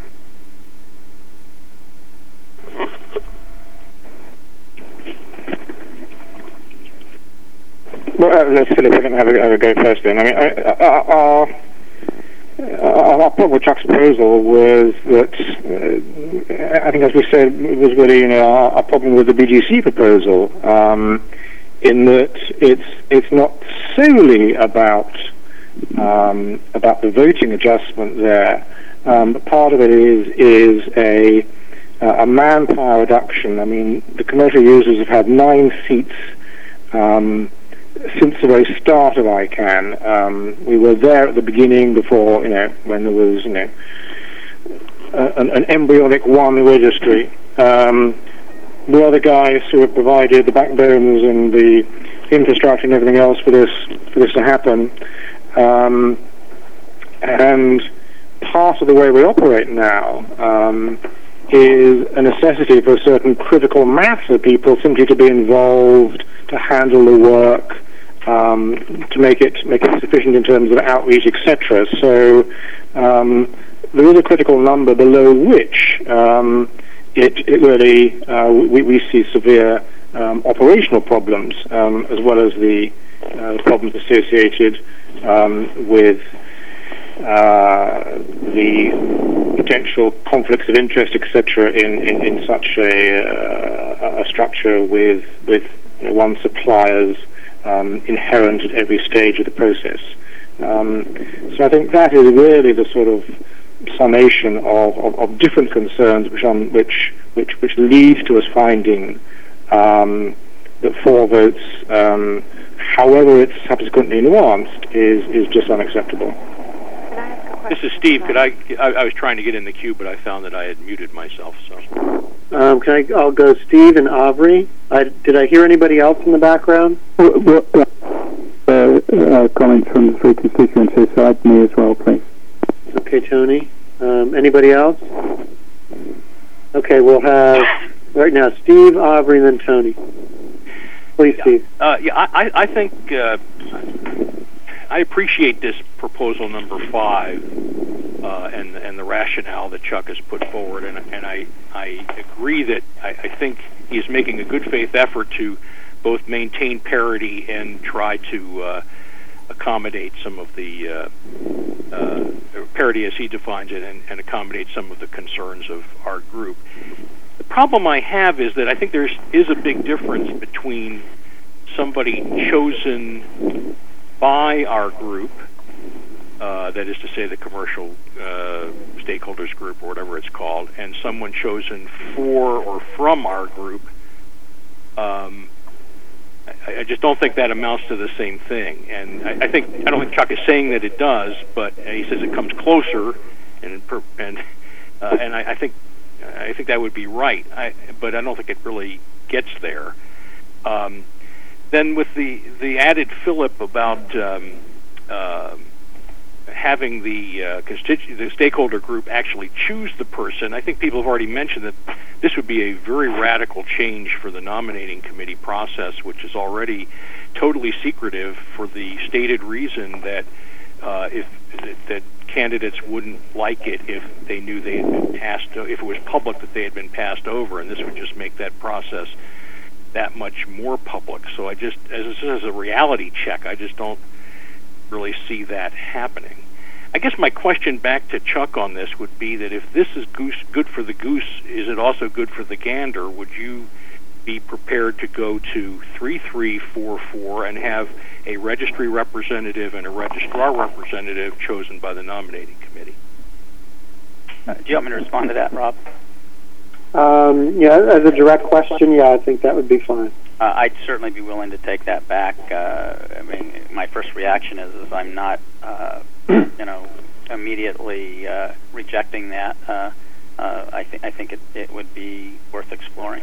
Well, let's Philip, I can have a go first then. I mean, our problem with Chuck's proposal was that, I think as we said, it was really our problem with the BGC proposal, in that it's not solely about the voting adjustment there, but part of it is a manpower reduction. I mean, the commercial users have had 9 seats since the very start of ICANN. We were there at the beginning before, when there was, an embryonic 1 registry. The other guys who have provided the backbones and the infrastructure and everything else for this to happen. And part of the way we operate now is a necessity for a certain critical mass of people simply to be involved, to handle the work, to make it sufficient in terms of outreach, etc. So there is a critical number below which it really we see severe operational problems, as well as the problems associated with the potential conflicts of interest, etc., in such a structure with one supplier's inherent at every stage of the process. So I think that is really the sort of summation of different concerns which leads to us finding that 4 votes, however it's subsequently nuanced, is just unacceptable. Can I ask a question? This is Steve. I was trying to get in the queue, but I found that I had muted myself. So. I'll go Steve and Aubrey. Did I hear anybody else in the background? Comments from the 3 constituencies, so add me as well, please. Okay, Tony. Anybody else? Okay, we'll have right now Steve, Aubrey, and then Tony. Please, Steve. I think I appreciate this proposal number 5 and the rationale that Chuck has put forward, and I agree that I think he is making a good faith effort to both maintain parity and try to accommodate some of the parity as he defines it, and accommodate some of the concerns of our group. The problem I have is that I think there is a big difference between somebody chosen by our group, that is to say the commercial stakeholders group or whatever it's called, and someone chosen for or from our group. I just don't think that amounts to the same thing, and I don't think Chuck is saying that it does, but he says it comes closer, and I think that would be right, but I don't think it really gets there. Then with the added fillip about having the stakeholder group actually choose the person, I think people have already mentioned that this would be a very radical change for the nominating committee process, which is already totally secretive for the stated reason that that candidates wouldn't like it if they knew they had been passed, if it was public that they had been passed over, and this would just make that process that much more public. So I just, as a reality check, I just don't really see that happening. I guess my question back to Chuck on this would be that if this is good for the goose, is it also good for the gander? Would you be prepared to go to 3-3-4-4 and have a registry representative and a registrar representative chosen by the nominating committee? Do you want me to respond to that, Rob? As a direct question, I think that would be fine. I'd certainly be willing to take that back. I mean, my first reaction is I'm not, immediately rejecting that. I think it would be worth exploring.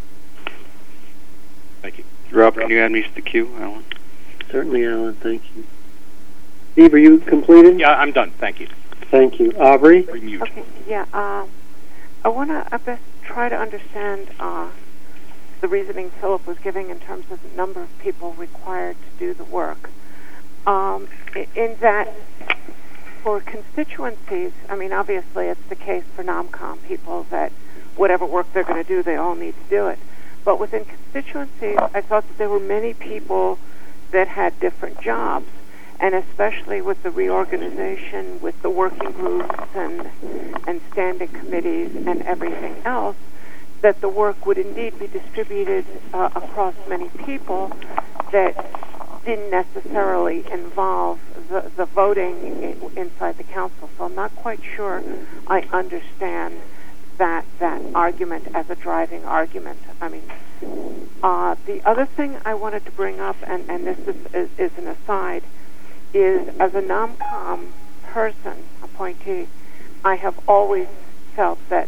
Thank you, Rob. Can you add me to the queue, Alan? Certainly, Alan. Thank you. Steve, are you completed? Yeah, I'm done. Thank you. Thank you, Aubrey. Remute. Okay. Yeah. I want to best try to understand the reasoning Philip was giving in terms of the number of people required to do the work. In that, for constituencies, I mean, obviously it's the case for NomCom people that whatever work they're going to do, they all need to do it. But within constituencies, I thought that there were many people that had different jobs, and especially with the reorganization, with the working groups and standing committees and everything else, that the work would indeed be distributed across many people that didn't necessarily involve the voting inside the council. So I'm not quite sure I understand that argument as a driving argument. I mean, the other thing I wanted to bring up, and this is an aside, is as a NomCom person, appointee, I have always felt that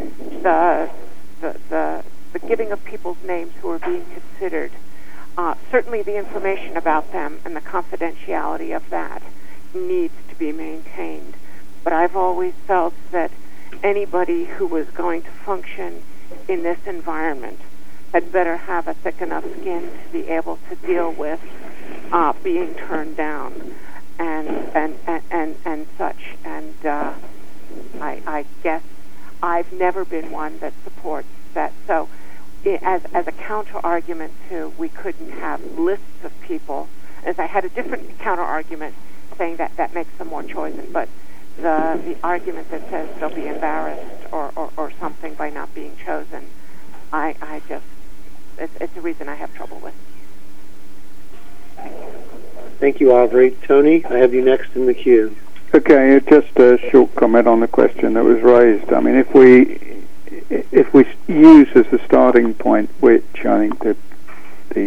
the giving of people's names who are being considered, certainly the information about them and the confidentiality of that needs to be maintained. But I've always felt that anybody who was going to function in this environment had better have a thick enough skin to be able to deal with being turned down and such. And I guess I've never been one that supports that. So as a counter argument to we couldn't have lists of people, as I had a different counter argument saying that makes them more chosen, but the argument that says they'll be embarrassed or something by not being chosen, I just, it's a reason I have trouble with. Thank you, Aubrey. Tony, I have you next in the queue. Okay, just a short comment on the question that was raised. I mean, if we use as a starting point, which I think the the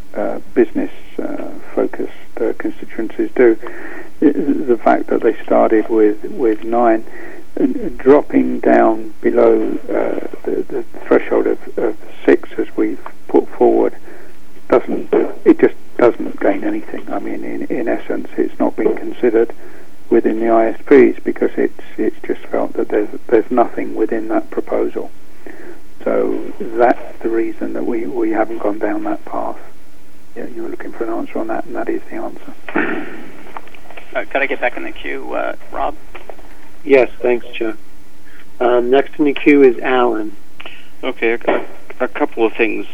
business-focused constituencies do. The fact that they started with 9, and dropping down below the threshold of 6, as we've put forward, just doesn't gain anything. I mean, in essence, it's not been considered within the ISPs because it's just felt that there's nothing within that proposal. So that's the reason that we haven't gone down that path. Yeah, you were looking for an answer on that, and that is the answer. Could I get back in the queue, Rob? Yes, thanks, Chuck. Next in the queue is Alan. Okay, a couple of things.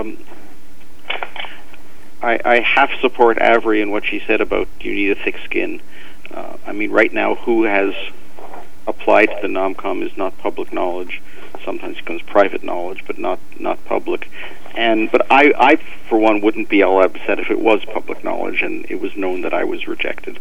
I half support Avery in what she said about you need a thick skin. I mean, right now, who has applied to the NOMCOM is not public knowledge. Sometimes it becomes private knowledge, but not public. But I, for one, wouldn't be all upset if it was public knowledge and it was known that I was rejected.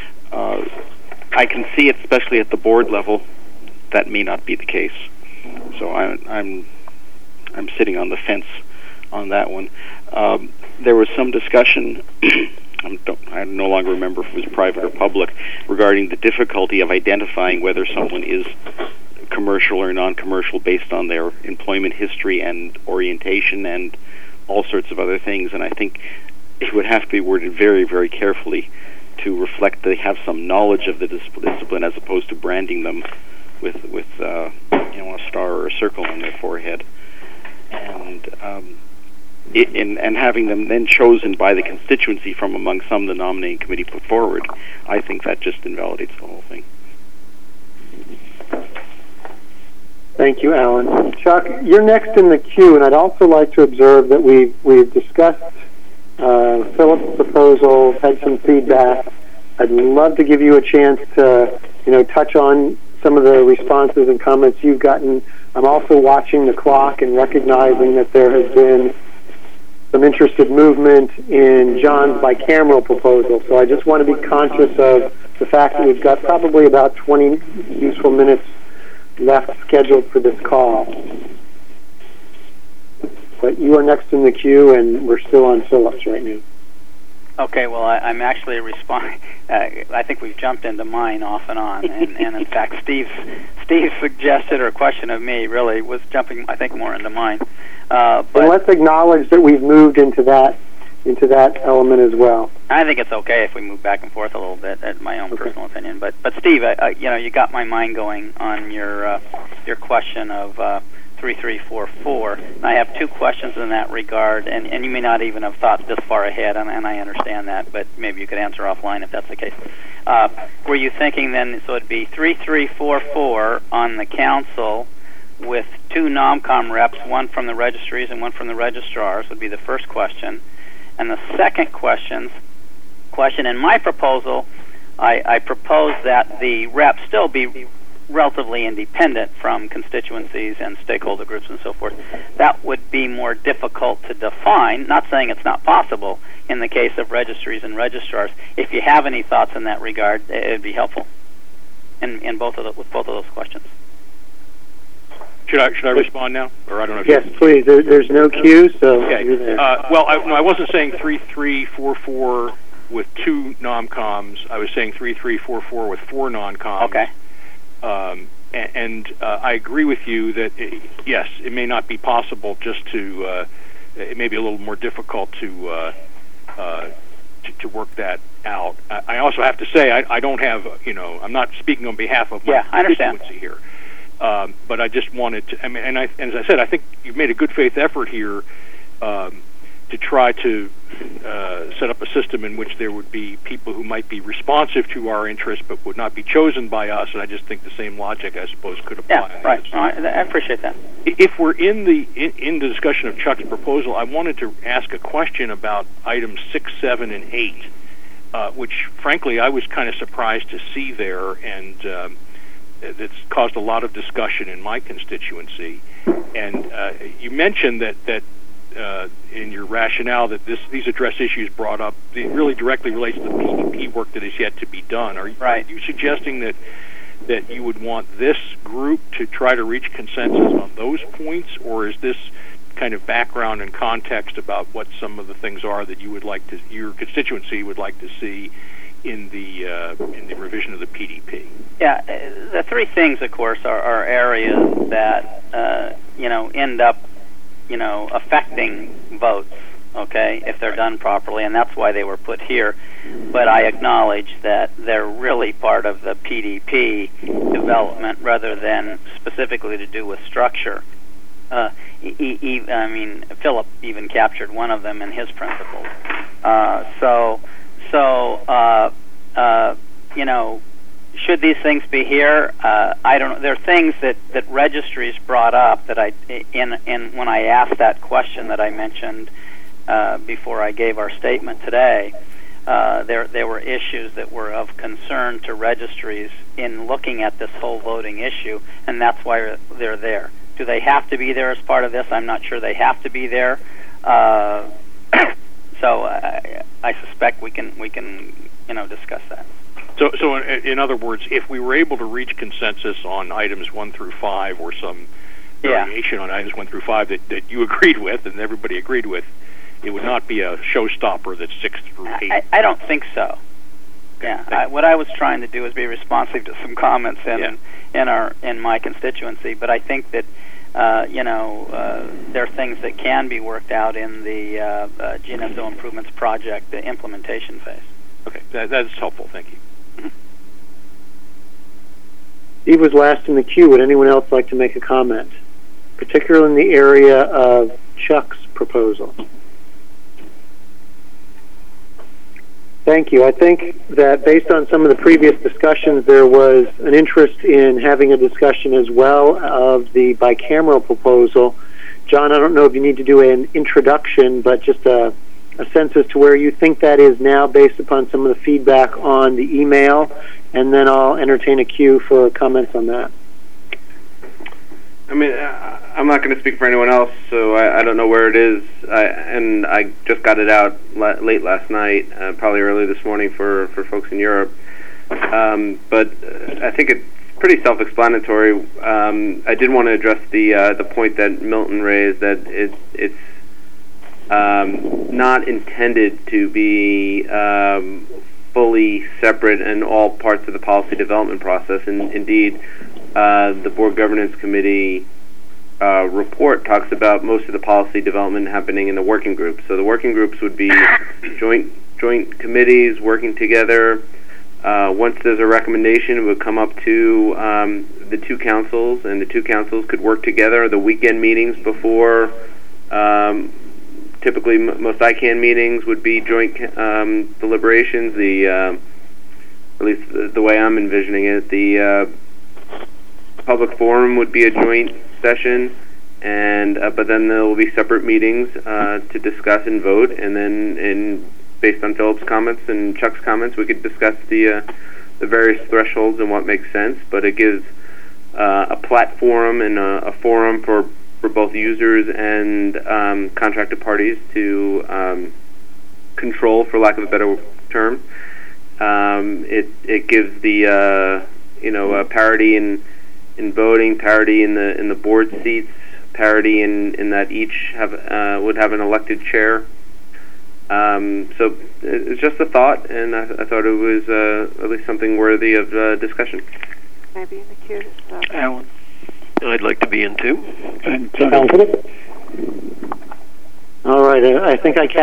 I can see it, especially at the board level, that may not be the case. So I'm sitting on the fence on that one. There was some discussion. I no longer remember if it was private or public, regarding the difficulty of identifying whether someone is commercial or non-commercial based on their employment history and orientation and all sorts of other things. And I think it would have to be worded very, very carefully to reflect that they have some knowledge of the discipline as opposed to branding them with a star or a circle on their forehead. And having them then chosen by the constituency from among some the nominating committee put forward, I think that just invalidates the whole thing. Thank you, Alan. Chuck, you're next in the queue, and I'd also like to observe that we've discussed Philip's proposal, had some feedback. I'd love to give you a chance to, touch on some of the responses and comments you've gotten. I'm also watching the clock and recognizing that there has been some interested movement in John's bicameral proposal. So I just want to be conscious of the fact that we've got probably about 20 useful minutes left scheduled for this call. But you are next in the queue, and we're still on Phillips right now. Okay, well, I'm actually responding. I think we've jumped into mine off and on, and in fact, Steve suggested, or a question of me really was jumping, I think, more into mine. But let's acknowledge that we've moved into that element as well. I think it's okay if we move back and forth a little bit. That's my own personal opinion. But Steve, you got my mind going on your question of 3344. And I have two questions in that regard, and you may not even have thought this far ahead, and I understand that, but maybe you could answer offline if that's the case. Were you thinking then, so it'd be 3344 on the council with 2 NOMCOM reps, one from the registries and one from the registrars, would be the first question. And the second question in my proposal, I propose that the reps still be relatively independent from constituencies and stakeholder groups and so forth. That would be more difficult to define, not saying it's not possible in the case of registries and registrars. If you have any thoughts in that regard, it would be helpful with both of those questions. Should I respond now, or I don't know? If yes, please. There's no queue, so okay. You're there. I wasn't saying 3344 with 2 NOMCOMs. I was saying 3344 with 4 NOMCOMs. Okay. I agree with you that yes, it may not be possible just to. It may be a little more difficult to work that out. I also have to say I don't have I'm not speaking on behalf of my constituency here. But I just wanted to. And as I said, I think you've made a good faith effort here to try to set up a system in which there would be people who might be responsive to our interests but would not be chosen by us. And I just think the same logic, I suppose, could apply. Yeah, right. I appreciate that. If we're in the discussion of Chuck's proposal, I wanted to ask a question about items 6, 7, and 8, which, frankly, I was kind of surprised to see there, and it's caused a lot of discussion in my constituency. And you mentioned that in your rationale that these address issues brought up, it really directly relates to the PEP work that is yet to be done. Are you suggesting that you would want this group to try to reach consensus on those points, or is this kind of background and context about what some of the things are that you would like to, your constituency would like to see in the revision of the PDP. Yeah, the three things, of course, are areas that end up affecting votes. Okay, if they're done properly, and that's why they were put here. But I acknowledge that they're really part of the PDP development rather than specifically to do with structure. Philip even captured one of them in his principles. Should these things be here? I don't know. There are things that registries brought up that when I asked that question that I mentioned before I gave our statement today. There were issues that were of concern to registries in looking at this whole voting issue, and that's why they're there. Do they have to be there as part of this? I'm not sure they have to be there. So I suspect we can discuss that. So in other words, if we were able to reach consensus on items 1 through 5 or some variation on items 1 through 5 that you agreed with and everybody agreed with, it would not be a showstopper that's 6 through 8. I don't think so. Yeah, what I was trying to do is be responsive to some comments in my constituency, but I think that there are things that can be worked out in the GNSO Improvements Project, the implementation phase. Okay, that's helpful. Thank you. Mm-hmm. Steve was last in the queue. Would anyone else like to make a comment, particularly in the area of Chuck's proposal? Thank you. I think that based on some of the previous discussions, there was an interest in having a discussion as well of the bicameral proposal. John, I don't know if you need to do an introduction, but just a sense as to where you think that is now based upon some of the feedback on the email, and then I'll entertain a queue for comments on that. I mean, I'm not going to speak for anyone else, so I don't know where it is. And I just got it out late last night, probably early this morning for folks in Europe. But I think it's pretty self-explanatory. I did want to address the point that Milton raised, that it's not intended to be fully separate in all parts of the policy development process. And indeed, the Board Governance Committee report talks about most of the policy development happening in the working groups. So the working groups would be joint committees working together. Once there's a recommendation, it would come up to the two councils, and the two councils could work together. The weekend meetings before, typically most ICANN meetings would be joint deliberations. At least the way I'm envisioning it, the public forum would be a joint session, and but then there will be separate meetings to discuss and vote, and then based on Philip's comments and Chuck's comments, we could discuss the various thresholds and what makes sense. But it gives a platform and a forum for both users and contracted parties to control, for lack of a better term. It gives the parity in voting, parity in the board seats, parity in that each would have an elected chair. So it's just a thought, and I thought it was at least something worthy of discussion. Maybe in the queue. Alan, I'd like to be in too. And all right, I think I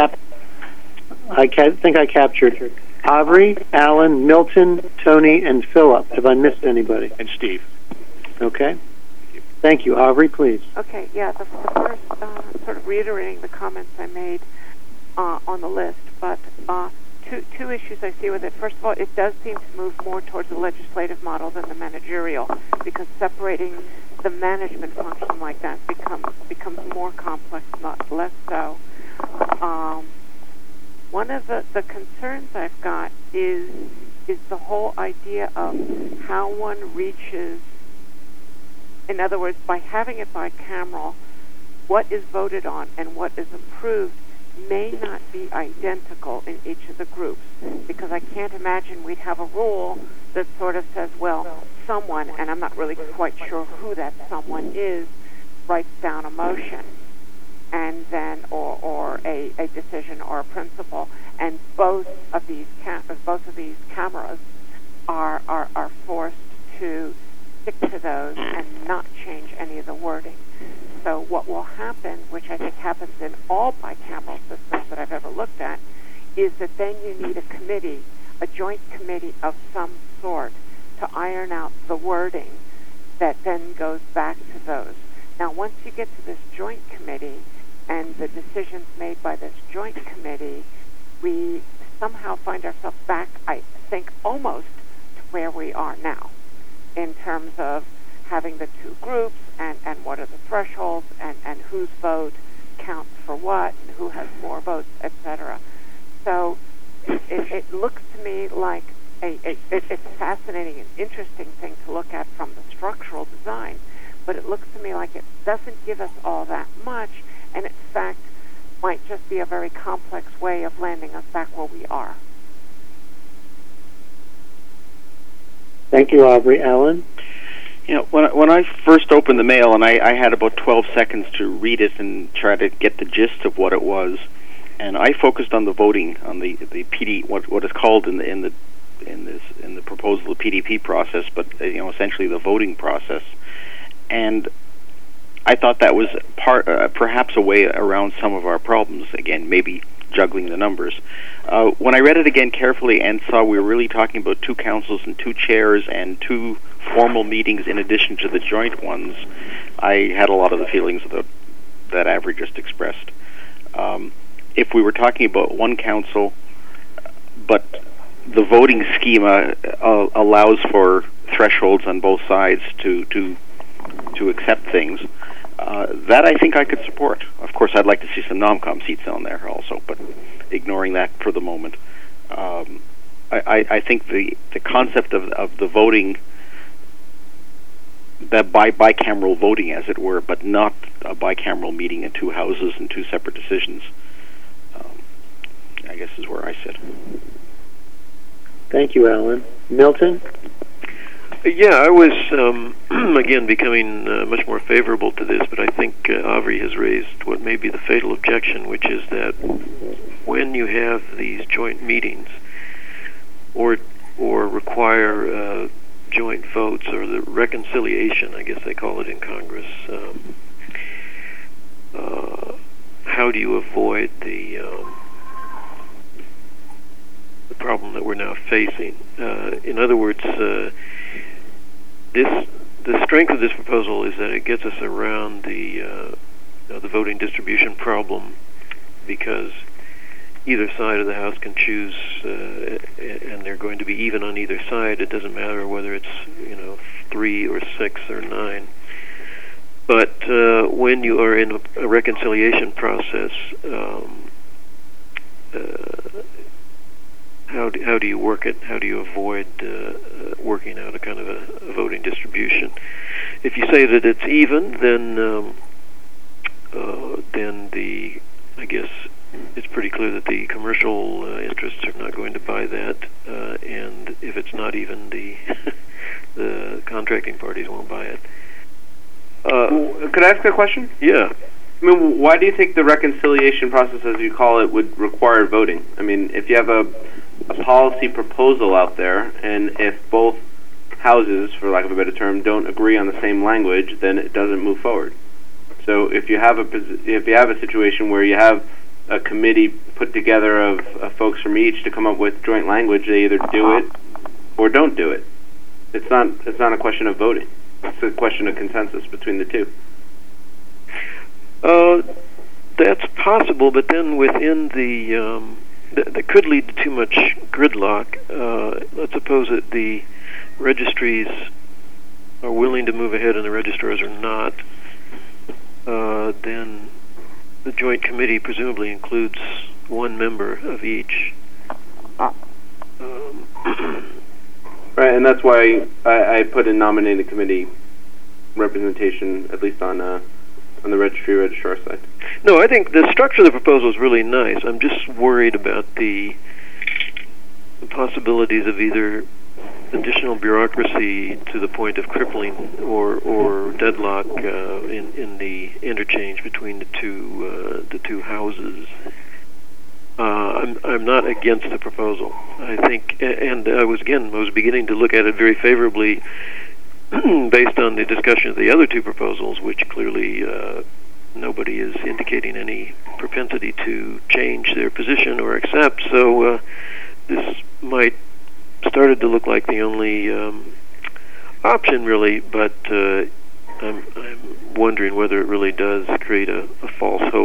captured Avery, Alan, Milton, Tony, and Philip. Have I missed anybody? And Steve. Okay. Thank you. Avery, please. Okay, yeah, the first, sort of reiterating the comments I made on the list, but two issues I see with it. First of all, it does seem to move more towards the legislative model than the managerial, because separating the management function like that becomes more complex, not less so. One of the concerns I've got is the whole idea of how one reaches. In other words, by having it bicameral, what is voted on and what is approved may not be identical in each of the groups, because I can't imagine we'd have a rule that sort of says, well, someone, and I'm not really quite sure who that someone is, writes down a motion. then or a decision or a principle, and both of these cameras are forced to stick to those and not change any of the wording. So what will happen, which I think happens in all bicameral systems that I've ever looked at, is that then you need a committee, a joint committee of some sort, to iron out the wording that then goes back to those. Now, once you get to this joint committee and the decisions made by this joint committee, we somehow find ourselves back, I think, almost to where we are now in terms of having the two groups and what are the thresholds and whose vote counts for what and who has more votes, etc. So it looks to me like it's a fascinating and interesting thing to look at from the structural design, but it looks to me like it doesn't give us all that much, and in fact might just be a very complex way of landing us back where we are. Thank you, Aubrey. Alan? You know, when I first opened the mail, and I had about 12 seconds to read it and try to get the gist of what it was, and I focused on the voting, on the PD, what is called in the proposal the PDP process, but essentially the voting process, and I thought that was perhaps a way around some of our problems. Again, maybe juggling the numbers. When I read it again carefully and saw we were really talking about two councils and two chairs and two formal meetings in addition to the joint ones, I had a lot of the feelings that Avery just expressed. If we were talking about one council, but the voting schema allows for thresholds on both sides to accept things, that I think I could support. Of course, I'd like to see some non-com seats on there also, but ignoring that for the moment, I think the concept of the voting, that bicameral voting, as it were, but not a bicameral meeting in two houses and two separate decisions, I guess is where I sit. Thank you, Alan. Milton? Yeah, I was, again, becoming much more favorable to this, but I think Aubrey has raised what may be the fatal objection, which is that when you have these joint meetings or require joint votes, or the reconciliation, I guess they call it in Congress, how do you avoid the problem that we're now facing? In other words, the strength of this proposal is that it gets us around the voting distribution problem, because either side of the House can choose, and they're going to be even on either side. It doesn't matter whether it's 3 or 6 or 9. But when you are in a reconciliation process, how do you work it? How do you avoid working out a kind of a voting distribution? If you say that it's even, then I guess it's pretty clear that the commercial interests are not going to buy that, and if it's not even, the contracting parties won't buy it. Could I ask a question? Yeah. I mean, why do you think the reconciliation process, as you call it, would require voting? I mean, if you have a policy proposal out there, and if both houses, for lack of a better term, don't agree on the same language, then it doesn't move forward. So if you have a situation where you have a committee put together of folks from each to come up with joint language, they either do it or don't do it. It's not a question of voting. It's a question of consensus between the two. That's possible, but then within that could lead to too much gridlock. Let's suppose that the registries are willing to move ahead and the registrars are not. Then the joint committee presumably includes one member of each. Right, and that's why I put in nominating committee representation, at least on the registrar side. No, I think the structure of the proposal is really nice. I'm just worried about the possibilities of either additional bureaucracy to the point of crippling or deadlock in the interchange between the two houses. I'm not against the proposal. I think, and I was beginning to look at it very favorably based on the discussion of the other two proposals, which clearly nobody is indicating any propensity to change their position or accept. So this might started to look like the only option, really. But I'm wondering whether it really does create a false hope.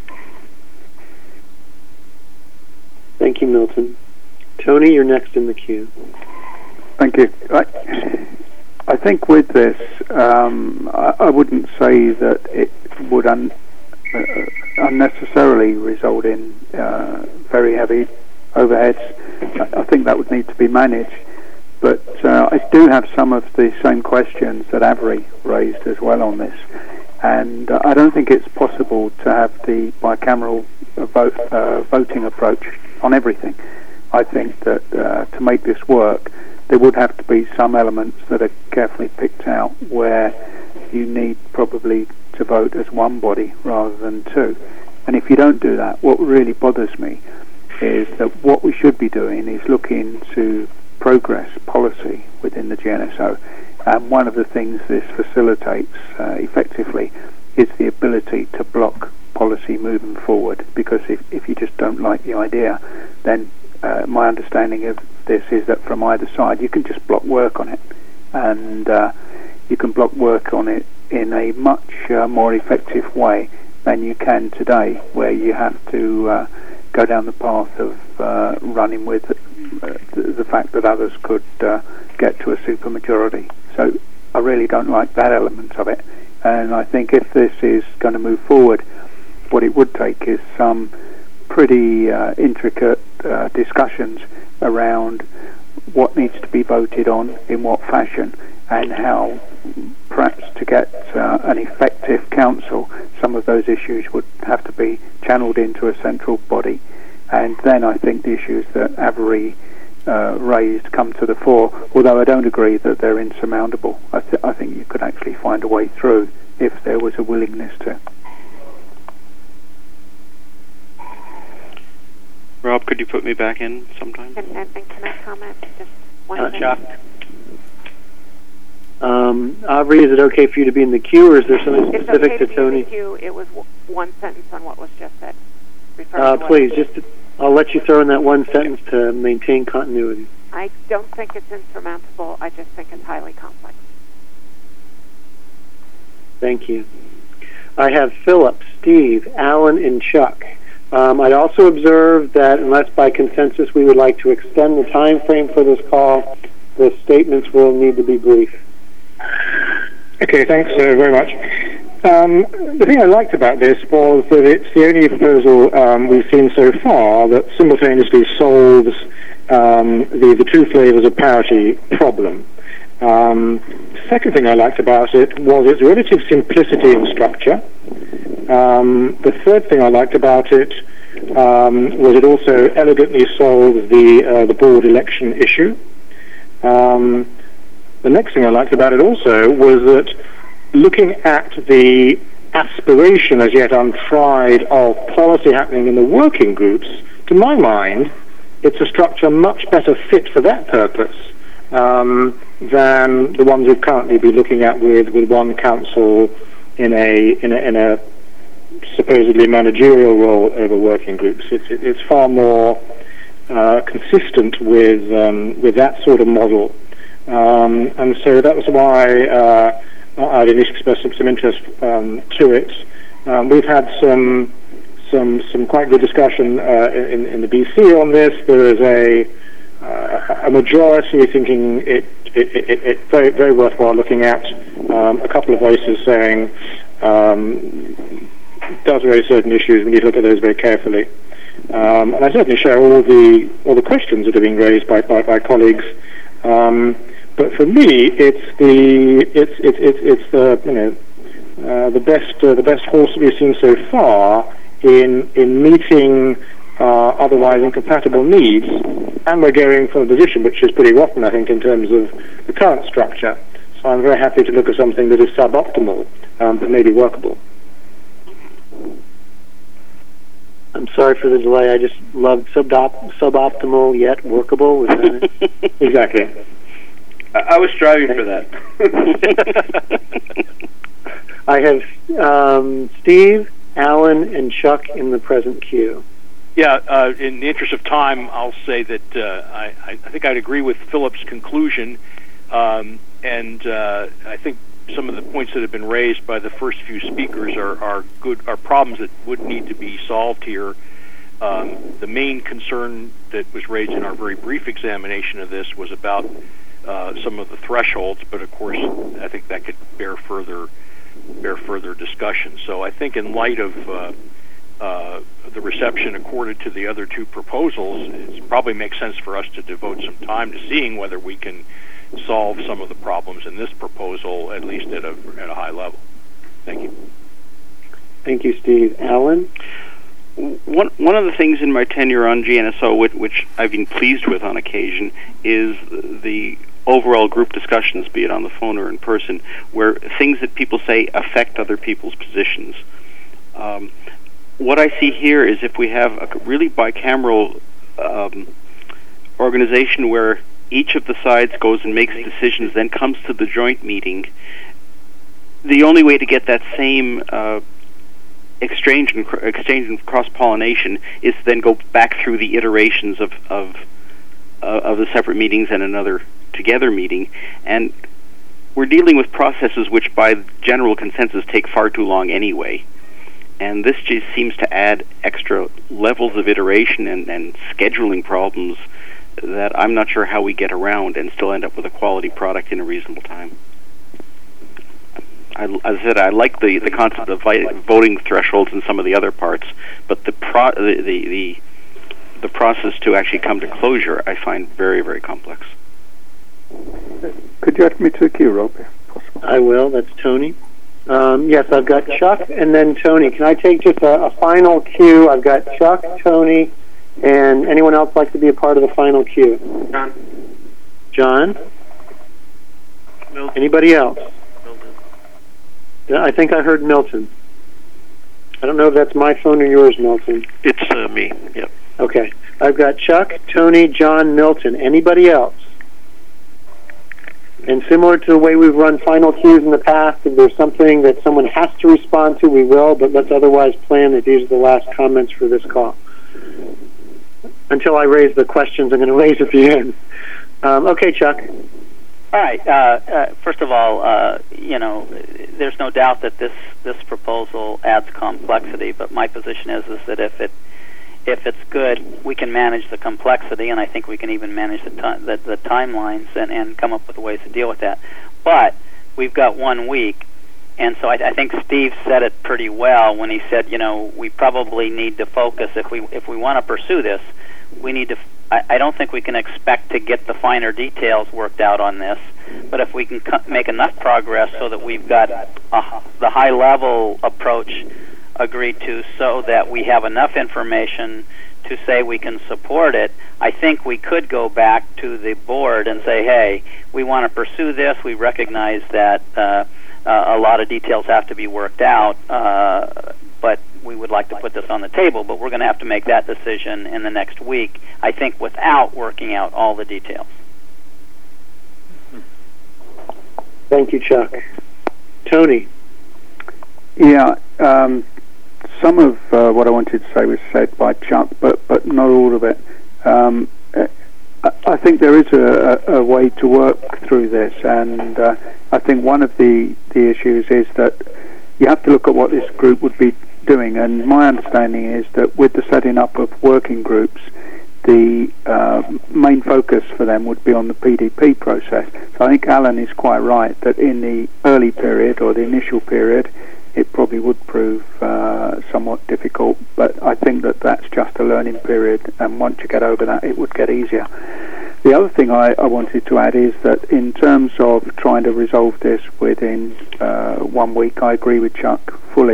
Thank you, Milton. Tony, you're next in the queue. Thank you. I think with this, I wouldn't say that it would unnecessarily result in very heavy overheads. I think that would need to be managed. But I do have some of the same questions that Avery raised as well on this. And I don't think it's possible to have the bicameral voting approach on everything. I think that to make this work, there would have to be some elements that are carefully picked out where you need probably to vote as one body rather than two. And if you don't do that, what really bothers me is that what we should be doing is looking to progress policy within the GNSO. And one of the things this facilitates effectively is the ability to block policy moving forward, because if you just don't like the idea, then my understanding of this is that from either side you can just block work on it, and you can block work on it in a much more effective way than you can today, where you have to go down the path of running with the fact that others could get to a supermajority. So I really don't like that element of it, and I think if this is going to move forward, what it would take is some pretty intricate discussions around what needs to be voted on, in what fashion, and how perhaps to get an effective council, some of those issues would have to be channeled into a central body. And then I think the issues that Avery raised come to the fore, although I don't agree that they're insurmountable. I think you could actually find a way through if there was a willingness to. Rob, could you put me back in sometime? And can I comment just one thing? Chuck. Aubrey, is it okay for you to be in the queue, or is there something specific to Tony? In the queue. It was one sentence on what was just said. Please, I'll let you throw in that one sentence to maintain continuity. I don't think it's insurmountable. I just think it's highly complex. Thank you. I have Philip, Steve, Alan, and Chuck. I'd also observe that unless by consensus we would like to extend the time frame for this call, the statements will need to be brief. Okay, thanks very much. The thing I liked about this was that it's the only proposal we've seen so far that simultaneously solves the two flavors of parity problem. Second thing I liked about it was its relative simplicity in structure. The third thing I liked about it was it also elegantly solves the board election issue. The next thing I liked about it also was that looking at the aspiration as yet untried of policy happening in the working groups, to my mind, it's a structure much better fit for that purpose than the ones we've currently been looking at with one council in a supposedly managerial role over working groups. It's far more consistent with that sort of model, and so that was why I'd initially expressed some interest to it. We've had some quite good discussion in the BC on this. There is a majority thinking it very, very worthwhile looking at. A couple of voices saying does raise certain issues. We need to look at those very carefully. And I certainly share all the questions that are being raised by colleagues. But for me, it's the best horse we've seen so far in meeting otherwise incompatible needs, and we're going from a position which is pretty rotten, I think, in terms of the current structure. So I'm very happy to look at something that is suboptimal, but maybe workable. I'm sorry for the delay. I just loved suboptimal yet workable. Was that it? Exactly. I was striving for that. I have Steve, Alan, and Chuck in the present queue. Yeah, in the interest of time, I'll say that I think I'd agree with Philip's conclusion, and I think some of the points that have been raised by the first few speakers are problems that would need to be solved here. The main concern that was raised in our very brief examination of this was about some of the thresholds, but of course, I think that could bear further discussion. So I think in light of the reception accorded to the other two proposals, it probably makes sense for us to devote some time to seeing whether we can solve some of the problems in this proposal, at least at a high level. Thank you. Thank you, Steve. Alan? One of the things in my tenure on GNSO, which I've been pleased with on occasion, is the overall group discussions, be it on the phone or in person, where things that people say affect other people's positions. What I see here is if we have a really bicameral organization where each of the sides goes and makes decisions, then comes to the joint meeting, the only way to get that same exchange and cross-pollination is to then go back through the iterations of the separate meetings and another together meeting, and we're dealing with processes which by general consensus take far too long anyway. And this just seems to add extra levels of iteration and scheduling problems that I'm not sure how we get around and still end up with a quality product in a reasonable time. As I said, I like the concept of voting thresholds in some of the other parts, but the process to actually come to closure I find very, very complex. Could you add me to the queue, Rob, if possible? I will. That's Tony. Yes, I've got Chuck and then Tony. Can I take just a final queue? I've got Chuck, Tony, and anyone else like to be a part of the final queue? John? Milton. Anybody else? Milton. I think I heard Milton. I don't know if that's my phone or yours, Milton. It's me, yep. Okay. I've got Chuck, Tony, John, Milton. Anybody else? And similar to the way we've run final queues in the past, if there's something that someone has to respond to, we will, but let's otherwise plan that these are the last comments for this call. Until I raise the questions I'm going to raise at the end. Okay, Chuck. All right. First of all, there's no doubt that this proposal adds complexity, but my position is that if it's good, we can manage the complexity, and I think we can even manage the timelines and come up with ways to deal with that. But we've got 1 week, and so I think Steve said it pretty well when he said, we probably need to focus if we want to pursue this. We need to. I don't think we can expect to get the finer details worked out on this, but if we can make enough progress so that we've got the high-level approach agreed to so that we have enough information to say we can support it, I think we could go back to the board and say, hey, we want to pursue this. We recognize that a lot of details have to be worked out, but we would like to put this on the table, but we're going to have to make that decision in the next week, I think, without working out all the details. Thank you, Chuck. Tony. Yeah, some of what I wanted to say was said by Chuck, but not all of it. I think there is a way to work through this, and I think one of the issues is that you have to look at what this group would be doing, and my understanding is that with the setting up of working groups, the main focus for them would be on the PDP process. So I think Alan is quite right that in the early period or the initial period, it probably would prove somewhat difficult, but I think that that's just a learning period, and once you get over that, it would get easier. The other thing I wanted to add is that in terms of trying to resolve this within 1 week, I agree with Chuck fully.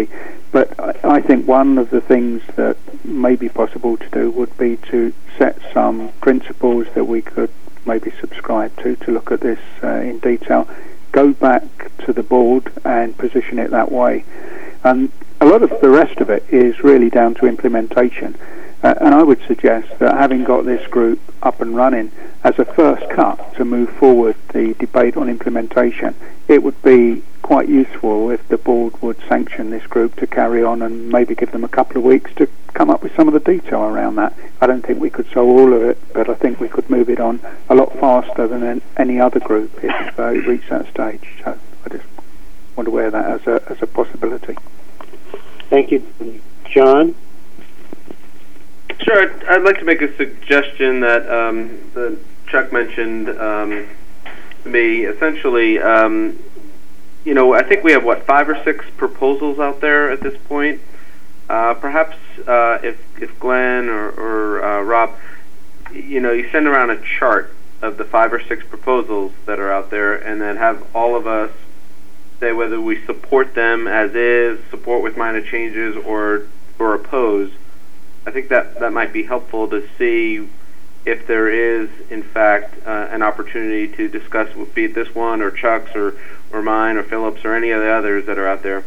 But I think one of the things that may be possible to do would be to set some principles that we could maybe subscribe to look at this in detail, go back to the board and position it that way. And a lot of the rest of it is really down to implementation. And I would suggest that having got this group up and running as a first cut to move forward the debate on implementation, it would be quite useful if the board would sanction this group to carry on and maybe give them a couple of weeks to come up with some of the detail around that. I don't think we could solve all of it, but I think we could move it on a lot faster than any other group if it reached that stage. So I just want to wear that as a possibility. Thank you. John? Sure, I'd like to make a suggestion that Chuck mentioned to me. Essentially, I think we have, 5 or 6 proposals out there at this point. Perhaps if Glenn or Rob, you send around a chart of the 5 or 6 proposals that are out there, and then have all of us say whether we support them as is, support with minor changes, or oppose. I think that might be helpful to see if there is, in fact, an opportunity to discuss, be it this one or Chuck's or mine or Philip's or any of the others that are out there.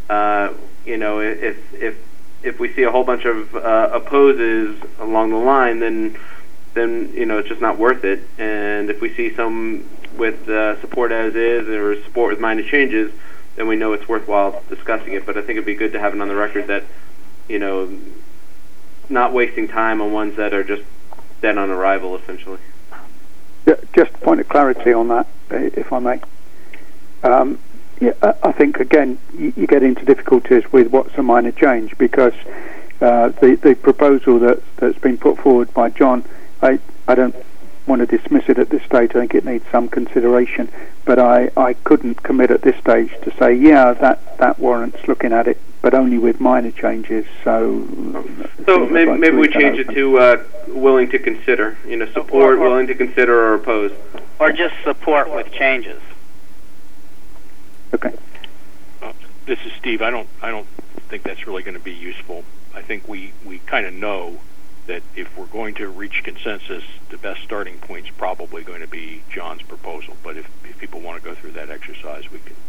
If we see a whole bunch of opposes along the line, then it's just not worth it. And if we see some with support as is or support with minor changes, then we know it's worthwhile discussing it. But I think it'd be good to have it on the record that not wasting time on ones that are just dead on arrival, essentially. Yeah, just a point of clarity on that, if I may. I think, again, you get into difficulties with what's a minor change, because the proposal that's been put forward by John, I don't want to dismiss it at this stage. I think it needs some consideration, but I couldn't commit at this stage to say, that warrants looking at it, but only with minor changes. So maybe we change it to willing to consider. Support, willing to consider, or oppose, or just support with changes. Okay. This is Steve. I don't think that's really going to be useful. I think we kind of know that if we're going to reach consensus, the best starting point's probably going to be John's proposal. But if people want to go through that exercise, we can.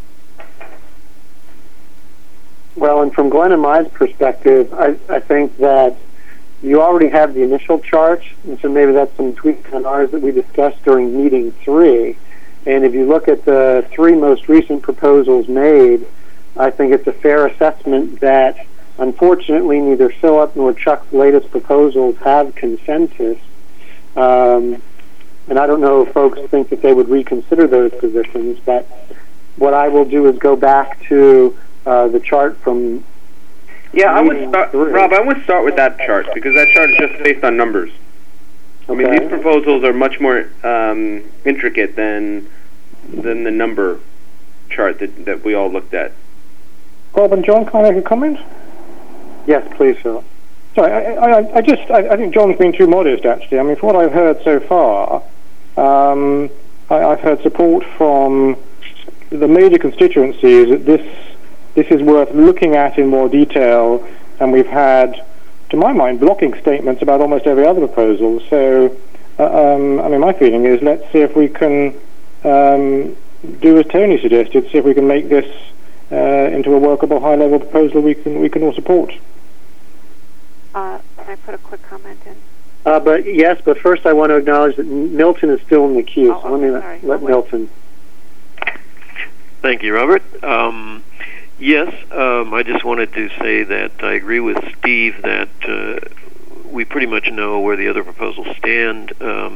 Well, and from Glenn and my perspective, I think that you already have the initial chart, and so maybe that's some tweaks on ours that we discussed during meeting 3. And if you look at the 3 most recent proposals made, I think it's a fair assessment that, unfortunately, neither Philip nor Chuck's latest proposals have consensus. And I don't know if folks think that they would reconsider those positions, but what I will do is go back to the chart from... Yeah, Rob, I would start with that chart, because that chart is just based on numbers. Okay. I mean, these proposals are much more intricate than the number chart that we all looked at. Rob and John, can I make a comment? Yes, please, Phil. Sorry, I think John's been too modest, actually. I mean, from what I've heard so far, I've heard support from the major constituencies that this is worth looking at in more detail, and we've had, to my mind, blocking statements about almost every other proposal. So, my feeling is, let's see if we can do as Tony suggested, see if we can make this into a workable high-level proposal we can all support. Can I put a quick comment in? But first I want to acknowledge that Milton is still in the queue, so let me let Milton. Thank you, Robert. Yes, I just wanted to say that I agree with Steve that we pretty much know where the other proposals stand,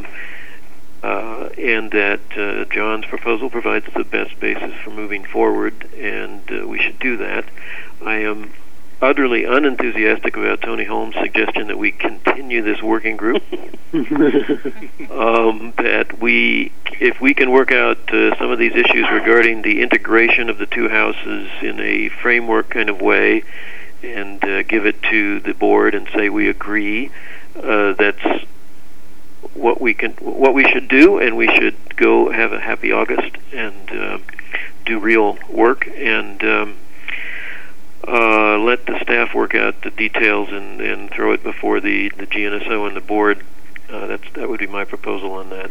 and that John's proposal provides the best basis for moving forward, and we should do that. I am utterly unenthusiastic about Tony Holmes' suggestion that we continue this working group. That if we can work out some of these issues regarding the integration of the two houses in a framework kind of way, and give it to the board and say we agree, that's what we should do, and we should go have a happy August and do real work. And let the staff work out the details and throw it before the GNSO and the board. That would be my proposal on that.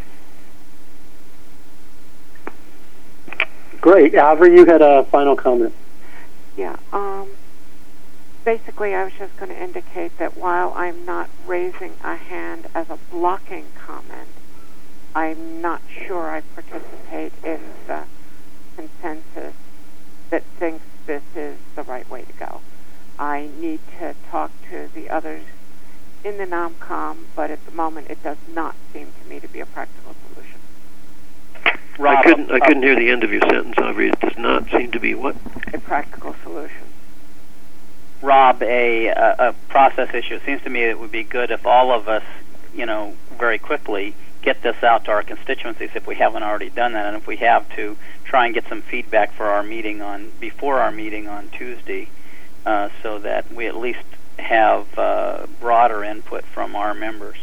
Great. Alva, you had a final comment. Yeah. Basically, I was just going to indicate that while I'm not raising a hand as a blocking comment, I'm not sure I participate in the consensus that thinks this is the right way to go. I need to talk to the others in the NOMCOM, but at the moment it does not seem to me to be a practical solution. Rob, I couldn't hear the end of your sentence, Aubrey. It does not seem to be what? A practical solution. Rob, a process issue. It seems to me it would be good if all of us, very quickly get this out to our constituencies if we haven't already done that, and if we have to try and get some feedback for our meeting before our meeting on Tuesday, so that we at least have broader input from our members.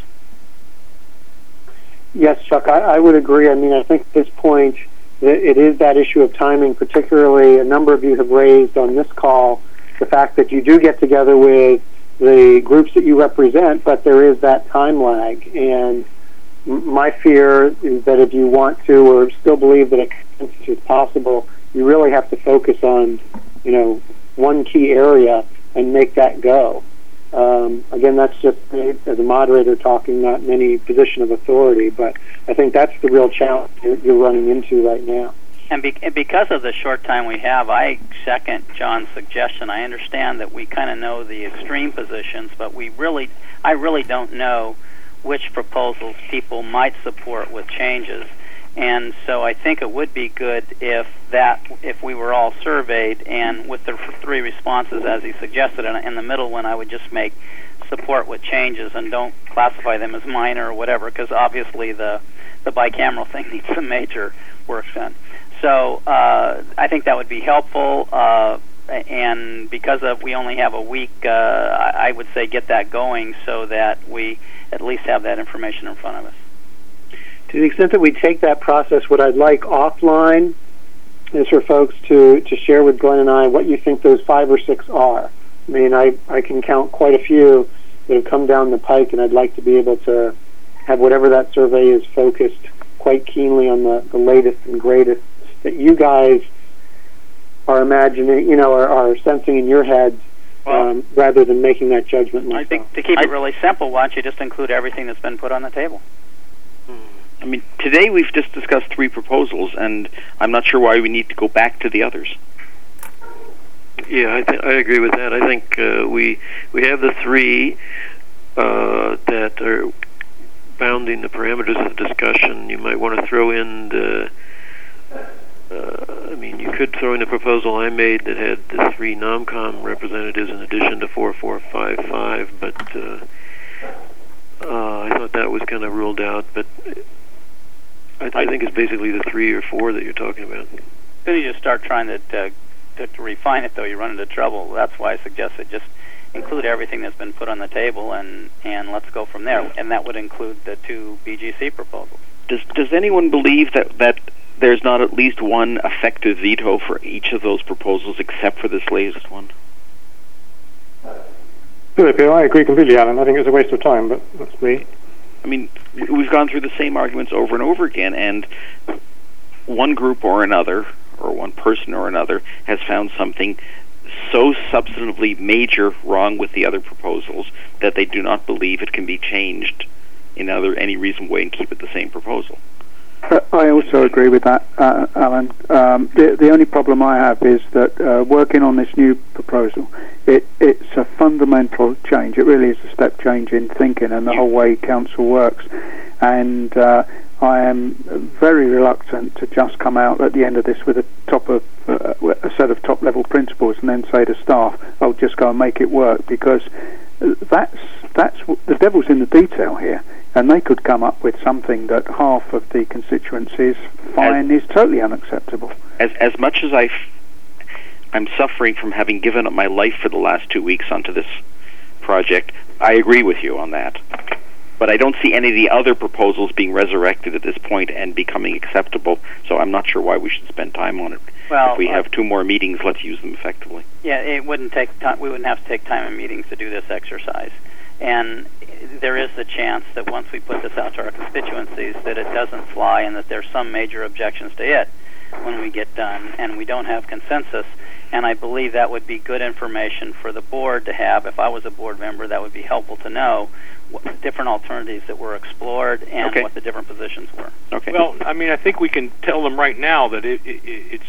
Yes, Chuck, I would agree. I mean, I think at this point it is that issue of timing, particularly a number of you have raised on this call the fact that you do get together with the groups that you represent, but there is that time lag. And my fear is that if you want to or still believe that a consensus is possible, you really have to focus on, one key area and make that go. Again, that's just me as a moderator talking, not in any position of authority, but I think that's the real challenge you're running into right now. And because of the short time we have, I second John's suggestion. I understand that we kind of know the extreme positions, but I really don't know which proposals people might support with changes. And so I think it would be good if we were all surveyed, and with the three responses as he suggested, and in the middle one I would just make support with changes and don't classify them as minor or whatever, because obviously the bicameral thing needs some major work done. So I think that would be helpful, and because we only have a week, I would say get that going so that we at least have that information in front of us. To the extent that we take that process, what I'd like offline is for folks to share with Glenn and I what you think those 5 or 6 are. I mean, I can count quite a few that have come down the pike, and I'd like to be able to have whatever that survey is focused quite keenly on the latest and greatest that you guys are imagining, are sensing in your heads, rather than making that judgment myself. I think to keep it really simple, why don't you just include everything that's been put on the table? I mean, today we've just discussed 3 proposals, and I'm not sure why we need to go back to the others. Yeah, I agree with that. I think we have the 3 that are bounding the parameters of the discussion. You might want to throw in you could throw in the proposal I made that had the 3 NOMCOM representatives in addition to 4455, but I thought that was kind of ruled out. But I think it's basically the 3 or 4 that you're talking about. As soon as you start trying to refine it, though, you run into trouble. That's why I suggested just include everything that's been put on the table, and let's go from there. And that would include the 2 BGC proposals. Does anyone believe that there's not at least one effective veto for each of those proposals except for this latest one? I agree completely, Alan. I think it's a waste of time, but that's me. I mean, we've gone through the same arguments over and over again, and one group or another, or one person or another, has found something so substantively major wrong with the other proposals that they do not believe it can be changed in any reasonable way and keep it the same proposal. I also agree with that, Alan. The only problem I have is that working on this new proposal, it's a fundamental change. It really is a step change in thinking and the whole way Council works. And I am very reluctant to just come out at the end of this with a set of top-level principles and then say to staff, "Oh, just go and make it work," because that's the devil's in the detail here. And they could come up with something that half of the constituencies find is totally unacceptable. As much as I'm suffering from having given up my life for the last 2 weeks onto this project, I agree with you on that. But I don't see any of the other proposals being resurrected at this point and becoming acceptable, so I'm not sure why we should spend time on it. Well, if we have 2 more meetings, let's use them effectively. Yeah, it wouldn't take time. We wouldn't have to take time in meetings to do this exercise. And there is the chance that once we put this out to our constituencies that it doesn't fly and that there's some major objections to it when we get done, and we don't have consensus. And I believe that would be good information for the board to have. If I was a board member, that would be helpful to know what the different alternatives that were explored and what the different positions were. Okay. Well, I mean, I think we can tell them right now that it's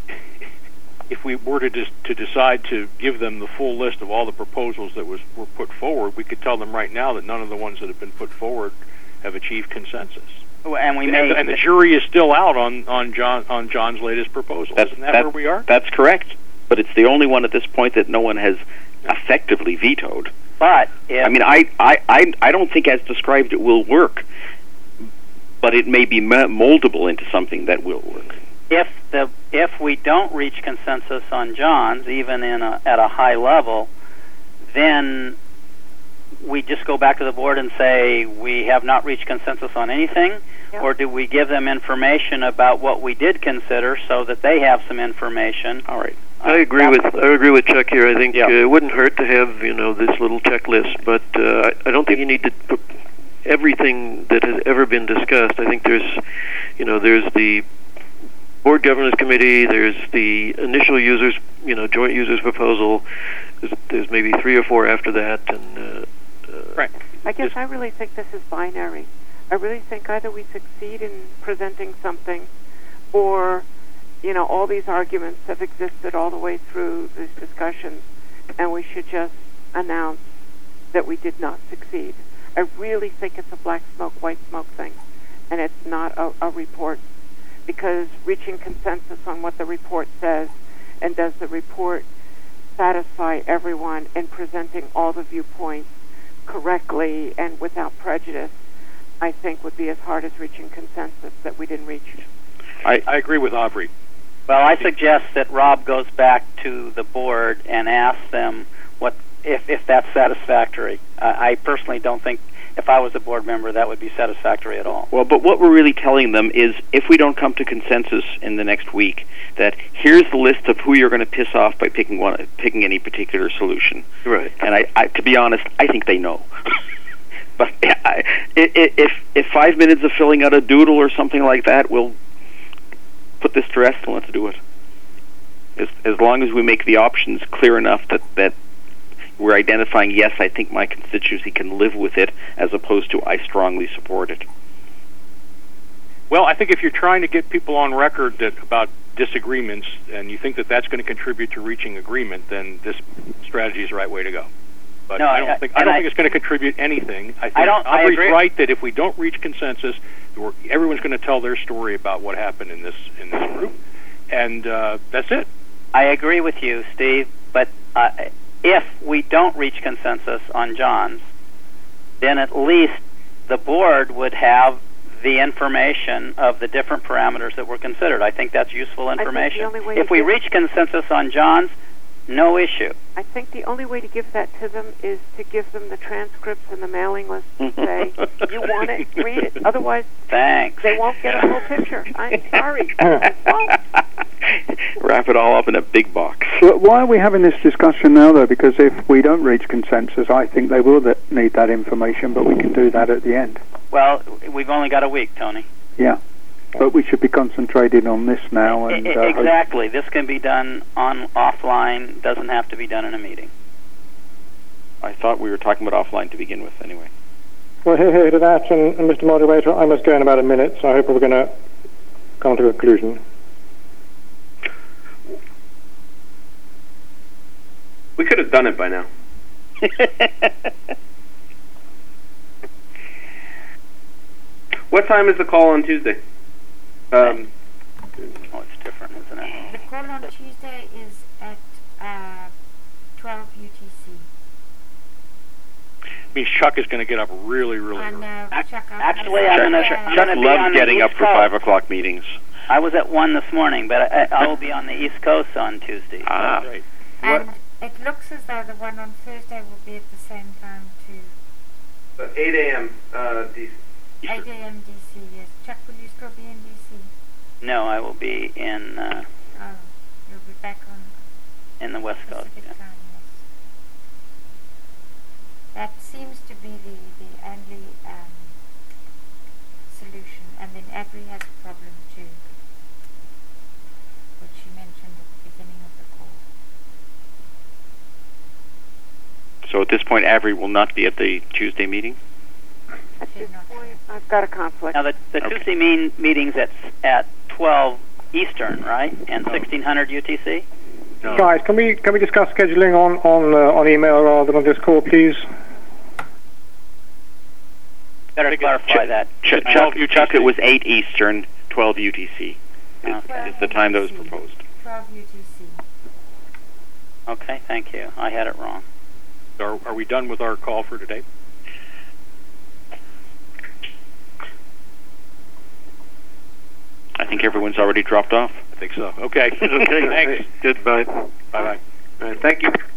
if we were to decide to give them the full list of all the proposals that were put forward, we could tell them right now that none of the ones that have been put forward have achieved consensus. And the jury is still out on John's latest proposal. Isn't that where we are? That's correct. But it's the only one at this point that no one has effectively vetoed. But I mean, I don't think, as described, it will work. But it may be moldable into something that will work. If we don't reach consensus on John's, even at a high level, then we just go back to the board and say we have not reached consensus on anything, or do we give them information about what we did consider so that they have some information? All right. I agree with Chuck here. I think it wouldn't hurt to have this little checklist, but I don't think you need to put everything that has ever been discussed. I think there's the Board Governance Committee, there's the initial users, joint users proposal. There's maybe 3 or 4 after that, and right. I guess I really think this is binary. I really think either we succeed in presenting something, or all these arguments have existed all the way through these discussions, and we should just announce that we did not succeed. I really think it's a black smoke, white smoke thing, and it's not a report, because reaching consensus on what the report says, and does the report satisfy everyone in presenting all the viewpoints correctly and without prejudice, I think would be as hard as reaching consensus that we didn't reach. I agree with Aubrey. Well, I suggest that Rob goes back to the board and asks them what if that's satisfactory. I personally don't think, if I was a board member, that would be satisfactory at all. Well, but what we're really telling them is, if we don't come to consensus in the next week, that here's the list of who you're going to piss off by picking any particular solution. Right. And I to be honest, I think they know. But if 5 minutes of filling out a doodle or something like that will put this to rest, and let's do it. As long as we make the options clear enough that we're identifying, yes, I think my constituency can live with it, as opposed to I strongly support it. Well, I think if you're trying to get people on record about disagreements, and you think that that's going to contribute to reaching agreement, then this strategy is the right way to go. But no, I don't think it's going to contribute anything. I think Aubrey's right that if we don't reach consensus, everyone's going to tell their story about what happened in this group, and that's it. I agree with you, Steve, but if we don't reach consensus on John's, then at least the board would have the information of the different parameters that were considered. I think that's useful information. If we reach consensus on John's, no issue. I think the only way to give that to them is to give them the transcripts and the mailing list and say, you want it, read it. Otherwise, thanks. They won't get a full picture. I'm sorry. Wrap it all up in a big box. Well, why are we having this discussion now, though? Because if we don't reach consensus, I think they will need that information, but we can do that at the end. Well, we've only got a week, Tony. Yeah. But we should be concentrating on this now. And exactly. This can be done offline. Doesn't have to be done in a meeting. I thought we were talking about offline to begin with, anyway. Well, here to that, and Mr. Moderator, I must go in about a minute, so I hope we're going to come to a conclusion. We could have done it by now. What time is the call on Tuesday? Oh, it's different, isn't it? The call on Tuesday is at 12 UTC. Means Chuck is going to get up really early. Actually, I'm going to be on getting the up East for Coast. 5 o'clock meetings. I was at 1 this morning, but I will be on the East Coast on Tuesday. Right. And it looks as though the one on Thursday will be at the same time too. 8 a.m. DC. 8 a.m. DC, yes. Chuck, will you still be in DC? No, I will be in You'll be back on in the West Coast. Pacific Yeah. time, yes. That seems to be the only solution. And then Agri has a problem too, which you mentioned at the beginning of the call. So at this point, Avery will not be at the Tuesday meeting? At this point, I've got a conflict. Now the Tuesday meetings at 12 Eastern, right, and 1600 UTC. No. Guys, can we discuss scheduling on email rather than on this call, please? Better clarify that. Chuck, it was 8 Eastern, 12 UTC. Is the time that was proposed. 12 UTC. Okay, thank you. I had it wrong. Are we done with our call for today? I think everyone's already dropped off. I think so. Okay. Okay. Thanks. Goodbye. Bye-bye. All right, thank you.